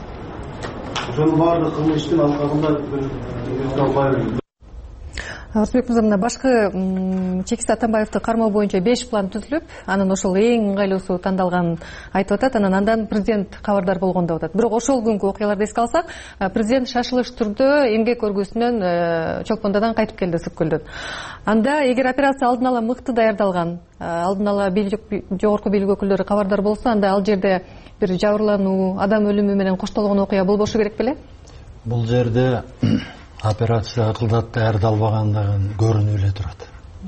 Ошонун баардык кылмыштын алкагында бир баа берди. Арысбек мырза, мына башкы Чекист Атамбаевди кармоо боюнча беш план түзүлүп, анын ошол эң ыңгайлуусу тандалганын айтып атат. Анан андан президент кабардар болгон деп атат. Бирок ошол күнкү окуяларды эске алсак, президент шашылыш түрдө эмгек өргүсүнөн Чолпондодан кайтып келди, Ысык-Көлдөн. Анда эгер операция алдын ала мыкты даярдалган, алдын ала жогорку бийлик өкүлдөрү кабардар болсо, анда ал жерде бир жабырлануу, адам өлүмү менен коштолгон окуя болбошу керек беле? Бул жерде операция кылдат даярдалбагандыгын көрүнүп эле турат.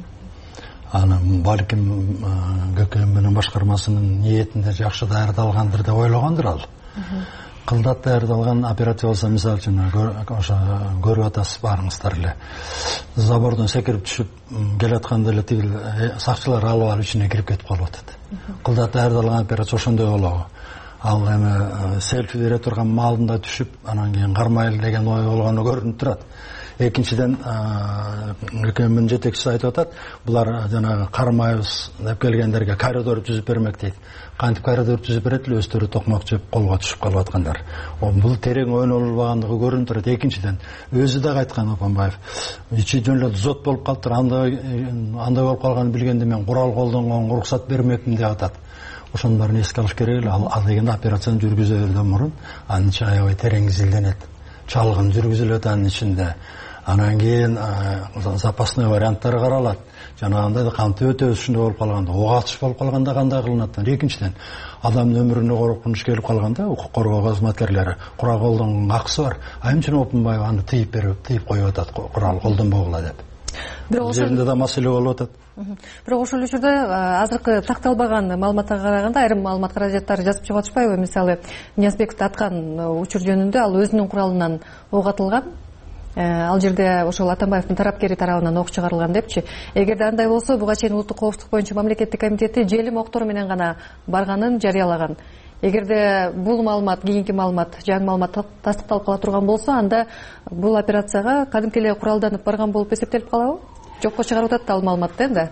Анын балким ГКМ менен башкармасынын ниетинде жакшы даярдалгандыр деп ойлогондур ал. Кылдат даярдалган операция болсо, мисалы үчүн ошо көрүп атасыз баарыңыздар эле. Забордон секирип түшүп келатканда эле тигил сакчылар алып алып ичине кирип кетип калып атат. Кылдат даярдалган операция ошондой болобу? Ал эми селфи бере турган маалында түшүп, анан кийин кармайлы деген ой болгону көрүнүп турат. Экинчиден, ГКМдин жетекчиси айтып атат, булар жанагы кармайбыз деп келгендерге коридор түзүп бермек дейт. Кантип коридор түзүп берет эле, өздөрү токмок жеп колго түшүп калып аткандар. Бул терең ойнолбагандыгы көрүнүп турат. Экинчиден, өзү да айткан Атамбаев, ичи жөн эле зот болуп калыптыр, андай андай болуп калганын билгенде мен курал колдонгонго уруксат бермекмин деп атат. Ошонун баарын эске алыш керек эле. Ал дегенде операцияны жүргүзөрдөн мурун анын ичи аябай терең изилденет. Чалгын жүргүзүлөт анын ичинде. Анан кийин запасной варианттар каралат. Жанагындай кантип өтөбүз ушундай болуп калганда, ок атыш болуп калганда кандай кылынат. Экинчиден, адамдын өмүрүнө коркунуч келип калганда, укук коргоо кызматкерлери курал колдонгонго акысы бар. Айымчын Опунбаев аны тыйып берип, тыйып коюп атат, курал колдонбогула деп. Бирок ошол жерде да маселе болуп атат. Бирок ошол учурда азыркы такталбаган маалыматка караганда айрым маалымат каражаттары жазып чыгып атышпайбы? Мисалы, Ниязбеков аткан учур жөнүндө ал өзүнүн куралынан ок атылган. Ал жерде ошол Атамбаевдин тарапкери тарабынан ок чыгарылган депчи. Эгерде андай болсо, буга чейин улуттук коопсуздук боюнча мамлекеттик комитети желим октор менен гана барганын жарыялаган. Эгерде бул маалымат, кийинки маалымат, жаңы маалымат тастыкталып кала турган болсо, анда бул операцияга кадимки эле куралданып барган болуп эсептелип калабы? Жокко чыгарып атат ал маалыматты энди.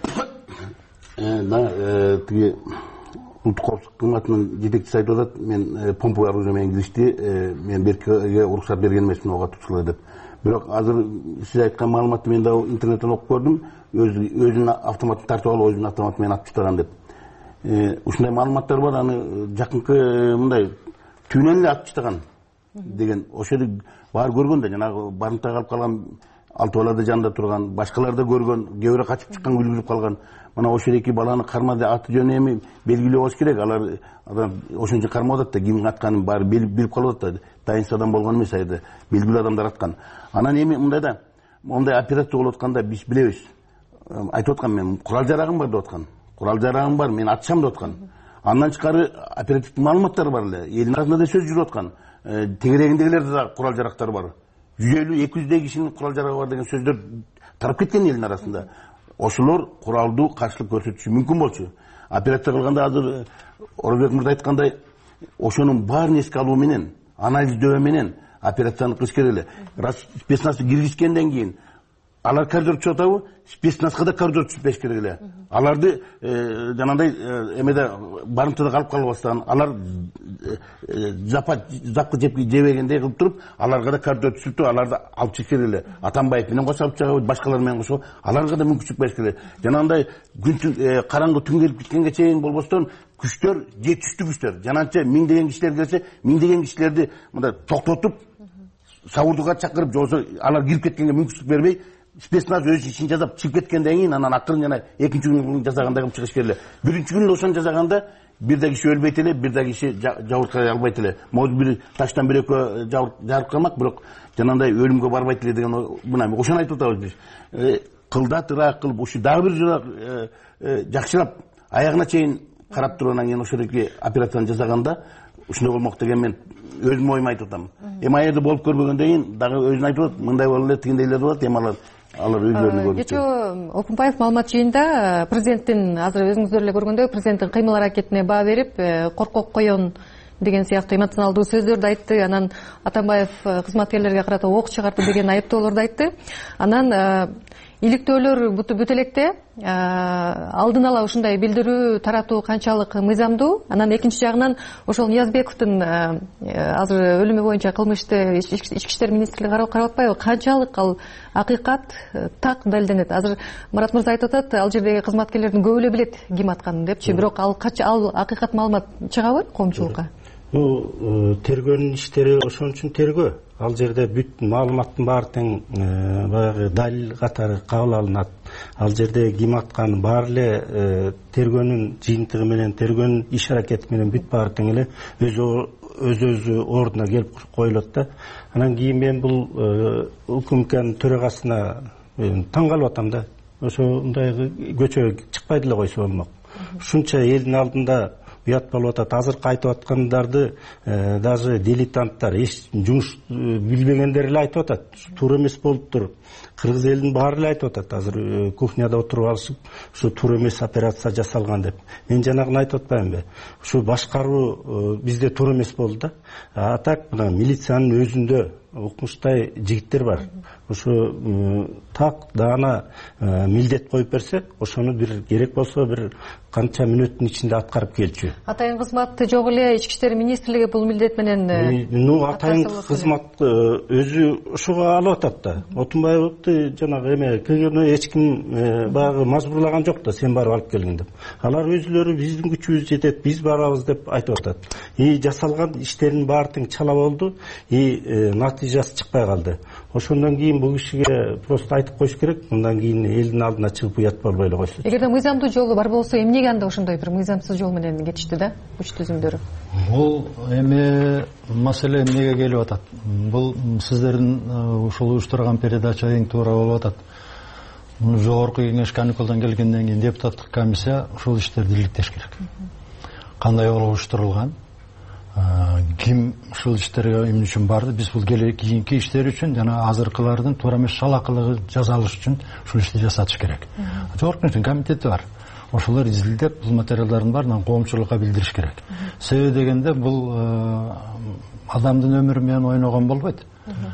Да, тиги улуттук коопсуздук кызматынын жетекчиси айтып атат, мен помповый оружие менен киришти, мен беркиге уруксат берген эмесмин ок атуучуларга деп. Бирок азыр сиз айткан маалыматты мен да интернеттен окуп көрдүм, өзүнүн автоматын тартып алып, өзүнүн автоматы менен атып таштаган деп. Ушундай маалыматтар бар, аны жакынкы мындай түбүнөн эле атып таштаган. деген ошо жерде баары көргөн да, жанагы барымта калып калган алты балада жанында турган, башкалар да көргөн, кээ бирөө качып чыккан, үлгүрүп калган. Мына ошо эки баланы кармады, аты жөнү эми белгилүү болуш керек. Алар адам ошончо кармап атат да, кимдин атканын баары билип калып атат да. Тайынсыз адам болгон эмес, айда белгилүү адамдар аткан. Анан эми мындай да, мондай операция болуп атканда биз билебиз. Айтып аткан, мен курал жарагым бар деп аткан. Курал жарагым бар, мен атышам деп аткан. Андан тышкары оперативдик маалыматтар бар эле. Элдин арасында да сөз жүрүп аткан. Тегерегиндегилерде да курал жарактар бар. жүз элүү эки жүздөй кишинин курал жарагы бар деген сөздөр тарап кеткен элдин арасында. Ошолор куралдуу каршылык көрсөтүшү мүмкүн болчу. Операция кылганда азыр Орозбек мырза айткандай, ошонун баарын эске алуу менен, анализдөө менен операцияны кылыш керек эле. Спецназды киргизгенден кийин алар коридор түшүп атабы, спецназга да коридор түшпөш керек эле. Аларды жанагындай эмеде барымтада калып калбастан, алар запа запкы жебегендей кылып туруп, аларга да коридор түшүп, аларды алып чыгыш керек эле. Атамбаев менен кошо алып чыгабы, башкалар менен кошо, аларга да мүмкүнчүлүк бериш керек. Жанагындай күн караңгы түн келип кеткенге чейин болбостон күчтөр, жетиштүү күчтөр, жананча миңдеген кишилер келсе, миңдеген кишилерди мындай токтотуп, сабырдууга чакырып, жолсо алар кирип кеткенге мүмкүнчүлүк бербей, спецназ өз ишин жасап чыгып кеткенден кийин анан акырын жана экинчи күнү жасагандай кылып чыгыш керек эле. Биринчи күнү ошону жасаганда бир да киши өлбөйт эле, бир да киши жабыркай албайт эле. Может бир таштан бир экөө жарып калмак, бирок жанагындай өлүмгө барбайт эле деген мына ошону айтып атабыз биз. Кылдатыраак кылып, ушу дагы бир жолу жакшылап аягына чейин карап туруп анан кийин ошодоки операцияны жасаганда ушундай болмок деген мен өзүм оюм айтып атам. Эми ал жерде болуп көрбөгөндөн кийин дагы өзүн айтып атат, мындай болуп эле, тигиндейлер болот, эми алар алар өздөрүнө көрүп. Кечээ Опунбаев маалымат жыйынында президенттин, азыр өзүңүздөр эле көргөндөй, президенттин кыймыл аракетине баа берип, коркок коён деген сыяктуу эмоционалдуу сөздөрдү айтты. Анан Атамбаев кызматкерлерге карата ок чыгарды деген айыптоолорду айтты. Анан иликтөөлөр бүт электе алдын ала ушундай билдирүү таратуу канчалык мыйзамдуу? Анан экинчи жагынан ошол Ниязбековдун азыр өлүмү боюнча кылмышты ички иштер министрлиги карап атпайбы? Канчалык ал акыйкат так далилденет? Азыр Марат мырза айтып атат, ал жердеги кызматкерлердин көбү эле билет ким атканын депчи, бирок ал ал акыйкат маалымат чыгабы коомчулукка? Бул тергөөнүн иштери ошон үчүн тергөө. Ал жерде бүт маалыматтын баары тең баягы далил катары кабыл алынат. Ал жерде ким атканы баары эле тергөөнүн жыйынтыгы менен, тергөөнүн иш аракети менен бүт баары тең эле өз өзү ордуна келип коюлат да. Анан кийин мен бул УКМКнын төрагасына таң калып атам да. Ошондой көчөгө чыкпай деле койсо болмок. Ушунча элдин алдында уят болуп атат. Азыркы айтып аткандарды даже дилетанттар, эч жумуш билбегендер эле айтып атат. Туура эмес болуптур. Кыргыз элинин баары эле айтып атат. Азыр кухняда отуруп алышып, ушу туура эмес операция жасалган деп. Мен жанагыны айтып атпаймынбы? Ушу башкаруу бизде туура эмес болду да. А так мына милициянын өзүндө укмуштай жигиттер бар. Ошо так даана милдет коюп берсе, ошону бир керек болсо бир канча мүнөттүн ичинде аткарып келчү. Атайын кызмат жок эле, ички иштер министрлиги бул милдет менен ну атайын кызмат өзү ошого алып атат да. Отунбаевди жанагы эме кыйгыны эч ким баягы мажбурлаган жок да, сен барып алып келгин деп. Алар өзүлөрү биздин күчүбүз жетет, биз барабыз деп айтып атат. И жасалган иштердин баары тең чала болду, и натыйжасы чыкпай калды. Ошондон кийин бул кишиге просто айтып коюш керек, мындан кийин элдин алдына чыгып уят болбой эле койсун. Эгерде мыйзамдуу жолу бар болсо, эмнеге анда ошондой бир мыйзамсыз жол менен кетишти да, күч түзүмдөрү? Бул эми маселе эмнеге келип атат? Бул сиздердин ушул уюштурган передача эң туура болуп атат. Жогорку кеңеш каникулдан келгенден кийин депутаттык комиссия ушул иштерди иликтеш керек. Кандай болуп уюштурулган? Ким ушул иштерге эмне үчүн барды? Биз бул кийинки иштер үчүн жана азыркылардын туура эмес шалакылыгы жазалыш үчүн ушул ишти жасатыш керек. Жогорку кеңештин комитети бар. Ошолор изилдеп, бул материалдардын баарын коомчулукка билдириш керек. Себеби дегенде бул адамдын өмүрү менен ойногон болбойт.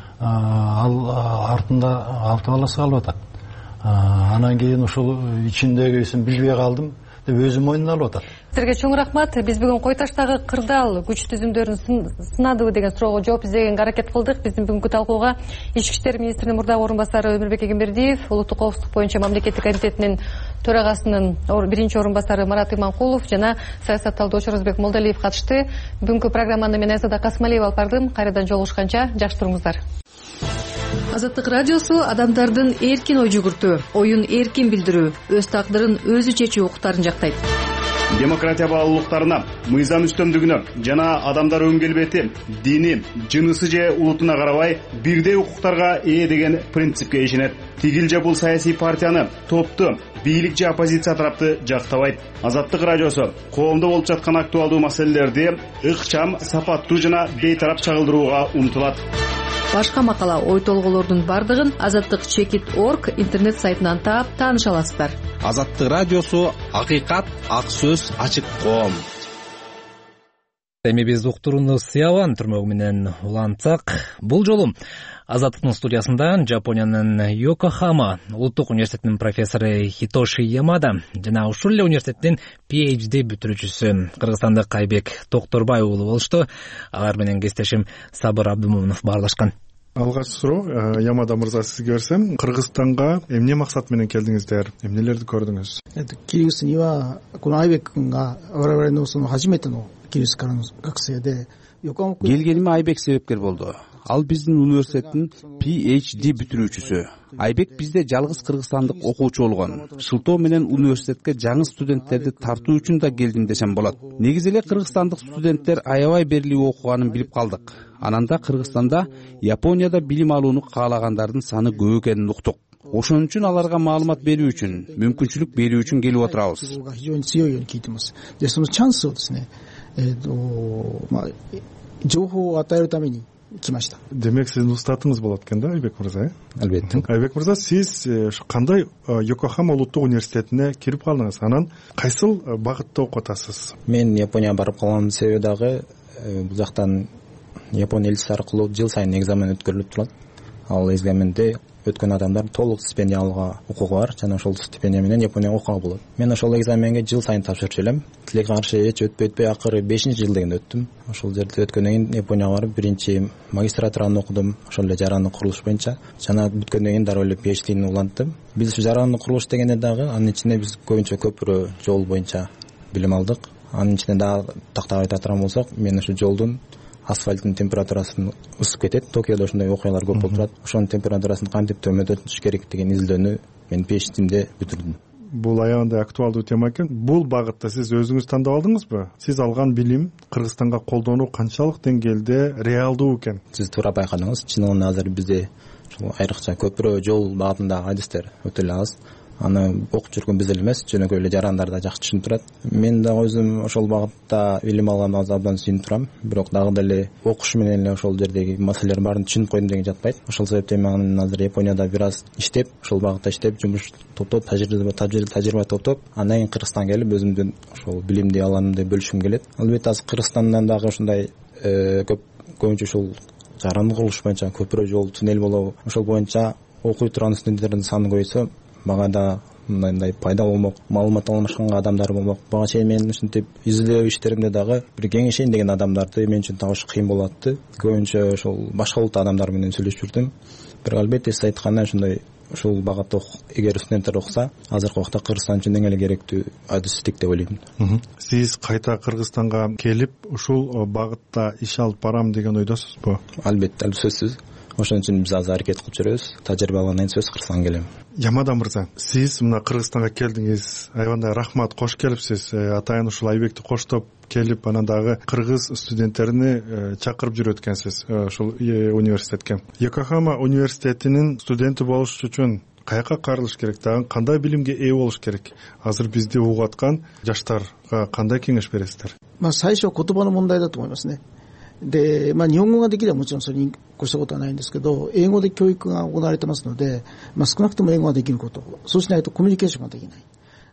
Ал артында алты баласы калып атат. Анан кийин ушул ичиндегисин билбей калдым деп өзү мойнуна алып атат. Сизерге чоң рахмат. Биз бүгүн Кой Таштагы кырдаал күч түзүмдөрүн сынадыбы деген суроого жооп издегенге аракет кылдык. Биздин бүгүнкү талкууга Ички иштер министринин мурдагы орун басары Өмүрбек Эгембердиев, улуттук коопсуздук боюнча мамлекеттик комитетинин төрагасынын биринчи орун басары Марат Иманкулов жана саясат талдоочу Розбек Молдалиев катышты. Бүгүнкү программаны мен Айзада Касмалиева алып бардым. Кайрадан жолугушканча жакшы туруңуздар. Азаттык радиосу адамдардын эркин ой жүгүртүү, оюн эркин билдирүү, өз тагдырын өзү чечүү укуктарын жактайт. Демократия баалуулуктарына, мыйзам үстөмдүгүнө жана адамдар өн келбети, дини, жынысы же улутуна карабай бирдей укуктарга ээ деген принципке ишенет. Тигил же бул саясий партияны, топту, бийлик же оппозиция тарапты жактабайт. Азаттык радиосу коомдо болуп жаткан актуалдуу маселелерди ыкчам, сапаттуу жана бейтарап чагылдырууга умтулат. Башка макала, ой толголордун бардыгын азаттык чекит точка орг интернет сайтынан таап тааныша аласыздар. Азаттык радиосу акыйкат, ак сөз, ачык коом. Эми биз уктурууну Сыяван түрмөгү менен улантсак, бул жолу Азаттыктын студиясында Жапониянын Йокохама улуттук университетинин профессору Хитоши Ямада жана ушул эле университеттин пи эйч ди бүтүрүүчүсү кыргызстандык Айбек Токторбай уулу болушту. Алар менен кесиптешим Сабыр Абдымомунов баарлашкан. Алгачкы суроо Ямада мырза сизге берсем, Кыргызстанга эмне максат менен келдиңиздер, эмнелерди көрдүңүз? キリスにはこのアイベック君が我々のその初めてのキリスからの学生で Келгениме Айбек себепкер болду. Ал биздин университеттин пи эйч ди бүтүрүүчүсү. Айбек бизде жалгыз кыргызстандык окуучу болгон. Шылтоо менен университетке жаңы студенттерди тартуу үчүн да келдим десем болот. Негизи эле кыргызстандык студенттер аябай берилип окуганын билип калдык. Анан да Кыргызстанда, Японияда билим алууну каалагандардын саны көп экенин уктук. Ошон үчүн аларга маалымат берүү үчүн, мүмкүнчүлүк берүү үчүн келип отурабыз. Демек сиздин устатыңыз болот экен да, Айбек мырза, э? Албетте. Айбек мырза, сиз кандай Йокохама улуттук университетине кирип калдыңыз? Анан кайсыл багытта окуп атасыз? Мен Японияга барып калган себеби дагы бул жактан Япония элчиси аркылуу жыл сайын экзамен өткөрүлүп турат. Ал экзаменде өткөн адамдар толук стипендия алууга укугу бар жана ошол стипендия менен Японияга окууга болот. Мен ошол экзаменге жыл сайын тапшырчу элем. Тилек каршы эч өтпөй өтпөй акыры бешинчи жыл деген өттүм. Ошол жерде өткөндөн кийин Японияга барып биринчи магистратураны окудум. Ошол эле жарандык курулуш боюнча. Жана бүткөндөн кийин дароо эле пи эйч дини уланттым. Биз ушу жарандык курулуш дегенде дагы анын ичинде биз көбүнчө көпүрө жол боюнча билим алдык. Анын ичинде дагы тактап айта турган болсок, мен ушу жолдун асфальттын температурасын ысып кетет. Токиодо ошондой окуялар көп болуп турат. Ошонун температурасын кантип төмөндөтүш керек деген изилдөөнү мен пи эйч димде бүтүрдүм. Бул аябай актуалдуу тема экен. Бул багытта сиз өзүңүз тандап алдыңызбы? Сиз алган билим Кыргызстанга колдонуу канчалык деңгээлде реалдуу экен? Сиз туура байкадыңыз. Чынында азыр бизде ушул айрыкча көпүрө жол багытындагы адистер өтө эле аз. Аны окуп жүргөн биз эле эмес, жөнөкөй эле жарандар да жакшы түшүнүп турат. Мен да өзүм ошол багытта билим алганга абдан сүйүнүп турам. Бирок дагы деле окуш менен эле ошол жердеги маселелердин баарын түшүнүп койдум деген жатпайт. Ошол себептен мен азыр Японияда бир аз иштеп, ошол багытта иштеп, жумуш топтоп, тажрыйба тажрыйба топтоп, андан кийин Кыргызстанга келип өзүмдүн ошол билимди алганымды бөлүшкүм келет. Албетте азыр Кыргызстандан дагы ушундай көп көбүнчө ушул жарандык курулуш боюнча көпүрө жол, туннель болобу, ошол боюнча окуй турган студенттердин саны көбөйсө, мага да мындай пайда болмок, маалымат алмашканга адамдар болмок. Бага чейин мен ушинтип изилдөө иштеримде дагы бир кеңешейин деген адамдарды мен үчүн табыш кыйын болуп атты. Көбүнчө ошол башка улуттуу адамдар менен сүйлөшүп жүрдүм. Бирок албетте сиз айткандай ушундай ушул багытта эгер студенттер окуса, азыркы убакта Кыргызстан үчүн эң эле керектүү адистик деп ойлойм. Сиз кайта Кыргызстанга келип ушул багытта иш алып барам деген ойдосузбу? Албетте, сөзсүз. Ошон үчүн биз азыр аракет кылып жүрөбүз. Тажрыйба алгандан кийин сөз Кыргызстанга келем. Ямада мырза, сиз мына Кыргызстанга келдиңиз. Аябай рахмат, кош келипсиз. Атайын ушул Айбекти коштоп келип, анан дагы кыргыз студенттерини чакырып жүрөт экенсиз ушул университетке. Йокохама университетинин студенти болуш үчүн каяка карылыш керек, дагы кандай билимге ээ болуш керек? Азыр бизди угуп аткан жаштарга кандай кеңеш бересиздер? まあ最初は言葉の問題だと思いますね。で、まあ、日本語ができればもちろんそれに越したことはないんですけど、英語で教育が行われてますので、まあ、少なくとも英語ができること、そうしないとコミュニケーションができない。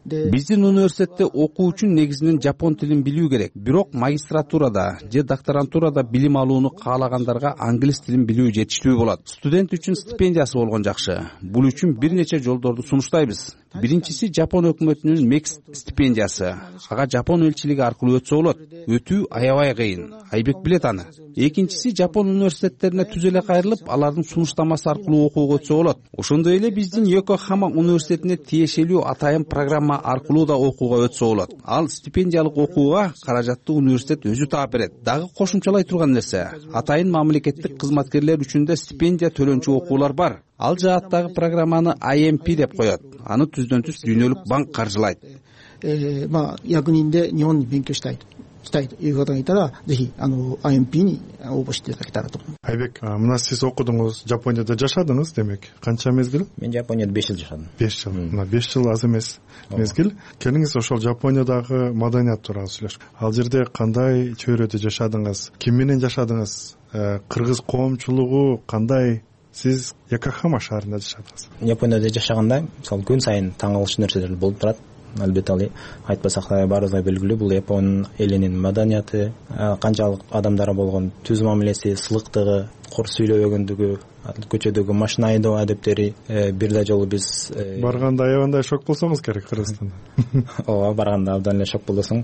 биздин университетте окуу үчүн негизинен жапон тилин билүү керек, бирок магистратурада же докторантурада билим алууну каалагандарга англис тилин билүү жетиштүү болот. Студент үчүн стипендиясы болгон жакшы. Бул үчүн бир нече жолдорду сунуштайбыз. Биринчиси Жапон өкмөтүнүн Мекс стипендиясы. Ага Жапон элчилиги аркылуу өтсө болот. Өтүү аябай кыйын. Айбек билет аны. Экинчиси Жапон университеттерине түз эле кайрылып, алардын сунуштамасы аркылуу окууга өтсө болот. Ошондой эле биздин Йокохама университетине тиешелүү атайын программа аркылуу да окууга өтсө болот. Ал стипендиялык окууга каражатты университет өзү таап берет. Дагы кошумчалай турган нерсе, атайын мамлекеттик кызматкерлер үчүн да стипендия төлөнчү окуулар бар. Ал жааттагы программаны ай эм пи деп коет. Аны түздөн түз дүйнөлүк банк каржылайт. まあ役人で日本に勉強したいとしたいという方がいたら、ぜひあの ай эм пи に応募していただけたらと思います。 Айбек, мына сиз окудуңуз, Жапонияда жашадыңыз демек. Канча мезгил? Мен Жапонияда беш жыл жашадым. беш жыл. Мына беш жыл аз эмес мезгил. Келиңиз ошол Жапониядагы маданият тууралуу сүйлөшкү. Ал жерде кандай чөйрөдө жашадыңыз? Ким менен жашадыңыз? Кыргыз коомчулугу кандай? Сиз Йокохама шаарында жашадыңыз. Японияда жашаганда, мисалы, күн сайын таң калыш нерселер болуп турат. Албетте ал айтпасак да баарыбызга белгилүү, бул Япон элинин маданияты, канчалык адамдары болгон түз мамилеси, сылыктыгы, кор сүйлөбөгөндүгү, көчөдөгү машина айдоо адептери. Бир да жолу биз барганда аябандай шок болсоңуз керек Кыргызстанда. Ооба, барганда абдан эле шок болосуң.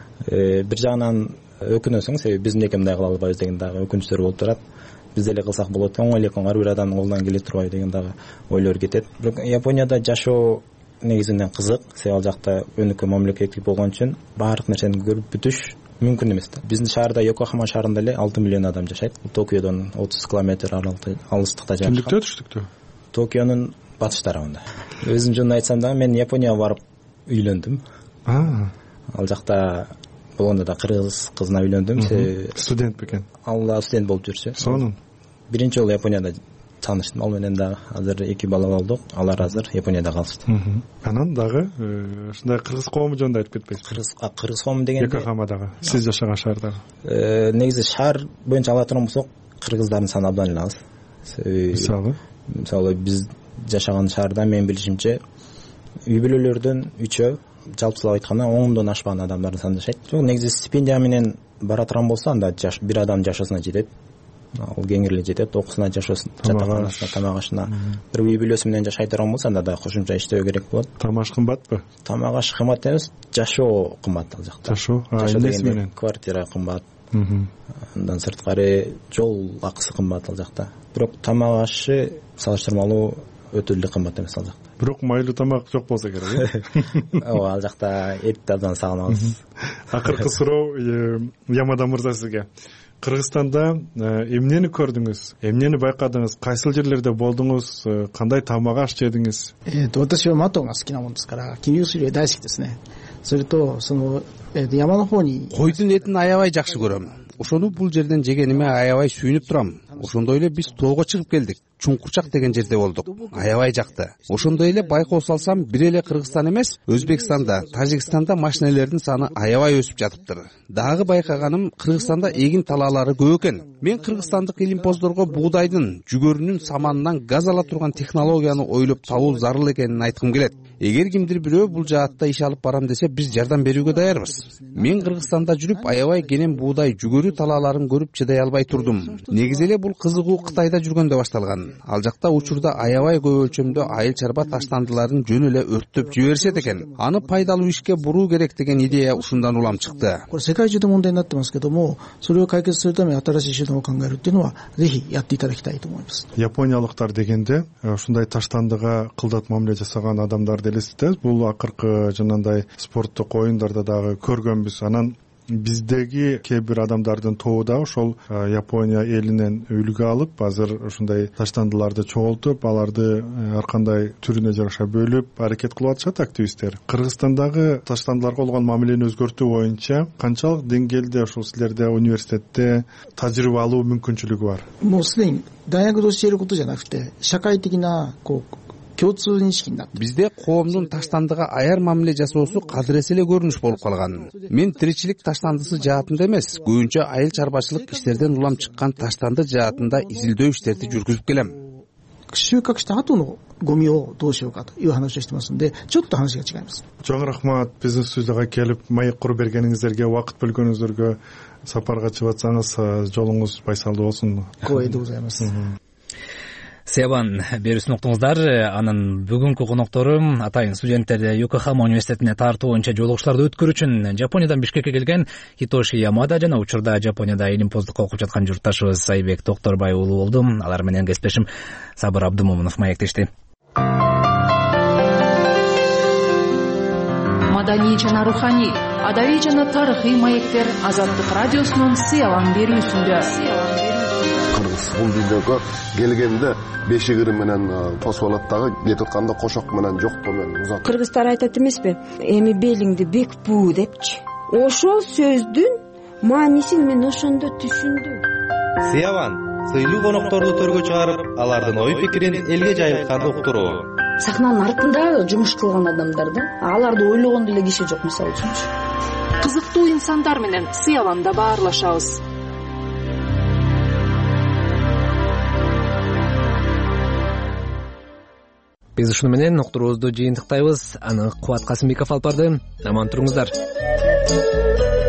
Бир жагынан өкүнөсүң, себеби биз эмнеке мындай кыла албайбыз деген дагы өкүнүчтөр болуп турат. Биз деле кылсак болот, оңой эле ар бир адамдын колунан келе турбайбы деген дагы ойлор кетет. Бирок Японияда жашоо негизинен кызык, себеби ал жакта өнүккөн мамлекеттик болгон үчүн баардык нерсени көрүп бүтүш мүмкүн эмес да. Биздин шаарда, Йокохама шаарында эле алты миллион адам жашайт. Токиодон отуз километр алыстыкта жашайт. Түндүктө, түштүктө? Токионун батыш тарабында. Өзүм жөнүндө айтсам да, мен Японияга барып үйлөндүм. Ал жакта болгондо да кыргыз кызына үйлөндүм. Студент бекен? Ал да студент болуп жүрчү. Сонун. Биринчи жолу Японияда тааныштым. Ал менен да азыр эки бала болдук. Алар азыр Японияда калышты. Анан дагы ушундай кыргыз коому жөнүндө айтып кетпейсиз? Кыргыз кыргыз коому дегенде Йокохамадагы, сиз жашаган шаардагы. Негизи шаар боюнча ала турган болсок, кыргыздардын саны абдан эле аз. Мисалы? Мисалы, биз жашаган шаарда мен билишимче үй бүлөлөрдөн үчөө, жалпысылап айтканда он миңден ашпаган адамдардын саны жашайт. Жок, негизи стипендия менен бара турган болсо, анда бир адам жашоосуна жетет. Ал кеңирле жетет, окуусуна, жашоосуна, жатаканасына, тамак ашына. Бир үй бүлөсү менен жашай турган болсо, анда да кошумча иштөө керек болот. Тамак кымбатпы? Тамак аш кымбат эмес, жашоо кымбат ал жакта. Жашоо, эмнеси менен? Квартира кымбат. Андан сырткары жол акысы кымбат ал жакта. Бирок тамак ашы салыштырмалуу өтө эле кымбат эмес ал жакта. Бирок майлуу тамак жок болсо керек, э? Ооба, ал жакта этти абдан сагынабыз. Акыркы суроо Ямада мырза сизге. Кыргызстанда эмнени көрдүңүз? Эмнени байкадыңыз? Кайсыл жерлерде болдуңуз? Кандай тамак аш жедиңиз? えっと私はマトンが好きなもんですから、桐生水類大好きですね。それとその山の方に койдун этин аябай жакшы көрөм. Ошону бул жерден жегениме аябай сүйүнүп турам. Ошондой эле биз тоого чыгып келдик. Чуңкурчак деген жерде болдук. Аябай жакты. Ошондой эле байкоо салсам, бир эле Кыргызстан эмес, Өзбекстанда, Тажикстанда машинелердин саны аябай өсүп жатыптыр. Дагы байкаганым, Кыргызстанда эгин талаалары көп экен. Мен кыргызстандык илимпоздорго буудайдын, жүгөрүнүн саманынан газ ала турган технологияны ойлоп табуу зарыл экенин айткым келет. Эгер кимдир бирөө бул жаатта иш алып барам десе, биз жардам берүүгө даярбыз. Мен Кыргызстанда жүрүп, аябай кенен буудай, жүгөрү талааларын көрүп чыдай албай турдум. Негизи эле бул кызыгуу Кытайда жүргөндө башталган. Ал жакта учурда аябай көп өлчөмдө айыл чарба таштандыларын жөн эле өрттөп жиберишет экен. Аны пайдалуу ишке буруу керек деген идея ушундан улам чыкты. これ世界中で問題になってますけども、それを解決するために新しい手段を考えるっていうのはぜひやっていただきたいと思います。 Япониялыктар дегенде ушундай таштандыга кылдат мамиле жасаган адамдарды элестетебиз. Бул акыркы жанагындай спорттук оюндарда дагы көргөнбүз. Анан биздеги кээ бир адамдардын тобу да ошол Япония элинен үлгү алып, азыр ушундай таштандыларды чогултуп, аларды ар кандай түрүнө жараша бөлүп аракет кылып атышат активисттер. Кыргызстандагы таштандыларга болгон мамилени өзгөртүү боюнча канчалык деңгээлде ошол силерде университетте тажрыйба алуу мүмкүнчүлүгү бар? もうすでに大学で教えることじゃなくて、社会的なこう Бизде коомдун таштандыга аяр мамиле жасоосу кадырес эле көрүнүш болуп калган. Мен тиричилик таштандысы жаатында эмес, көбүнчө айыл чарбачылык иштерден улам чыккан таштанды жаатында изилдөө иштерди жүргүзүп келем. 収穫した後のゴミをどうしようかという話をしてますので、ちょっと話が違います。 Чоң рахмат биздин студияга келип маек куруп бергениңиздерге, убакыт бөлгөнүңүздөргө, сапарга чыгып атсаңыз жолуңуз байсалдуу болсун. 光栄でございます。 Себан берүүсүн уктуңуздар. Анын бүгүнкү коноктору атайын студенттерди Йокохама университетине тартуу боюнча жолугуштарды өткөрүү үчүн Жапониядан Бишкекке келген Хитоши Ямада жана учурда Жапонияда илим-поздукка окуп жаткан журтташыбыз Айбек Токторбай уулу болду. Алар менен кесиптешим Сабыр Абдымомунов маектешти. Маданий жана руханий, адабий жана тарыхый маектер Азаттык радиосунун сыялан берүүсүндө. Кыргыз бул дүйнөгө келгенде бешигири менен посолаттагы кетип атканда кошок менен жоктоо менен узат. Кыргыздар айтат эмеспи? Эми белиңди бек буу депчи. Ошол сөздүн маанисин мен ошондо түшүндүм. Сыяван сыйлуу конокторду төргө чыгарып, алардын ой пикирин элге жайылтканды уктуруу. Сахнанын артында жумуш кылган адамдар да, аларды ойлогон деле киши жок, мисалы үчүнчү. Кызыктуу инсандар менен сыяланда баарлашабыз. Биз ушуну менен уктуруубузду жыйынтыктайбыз. Аны Кубат Касымбеков алып барды. Аман туруңуздар.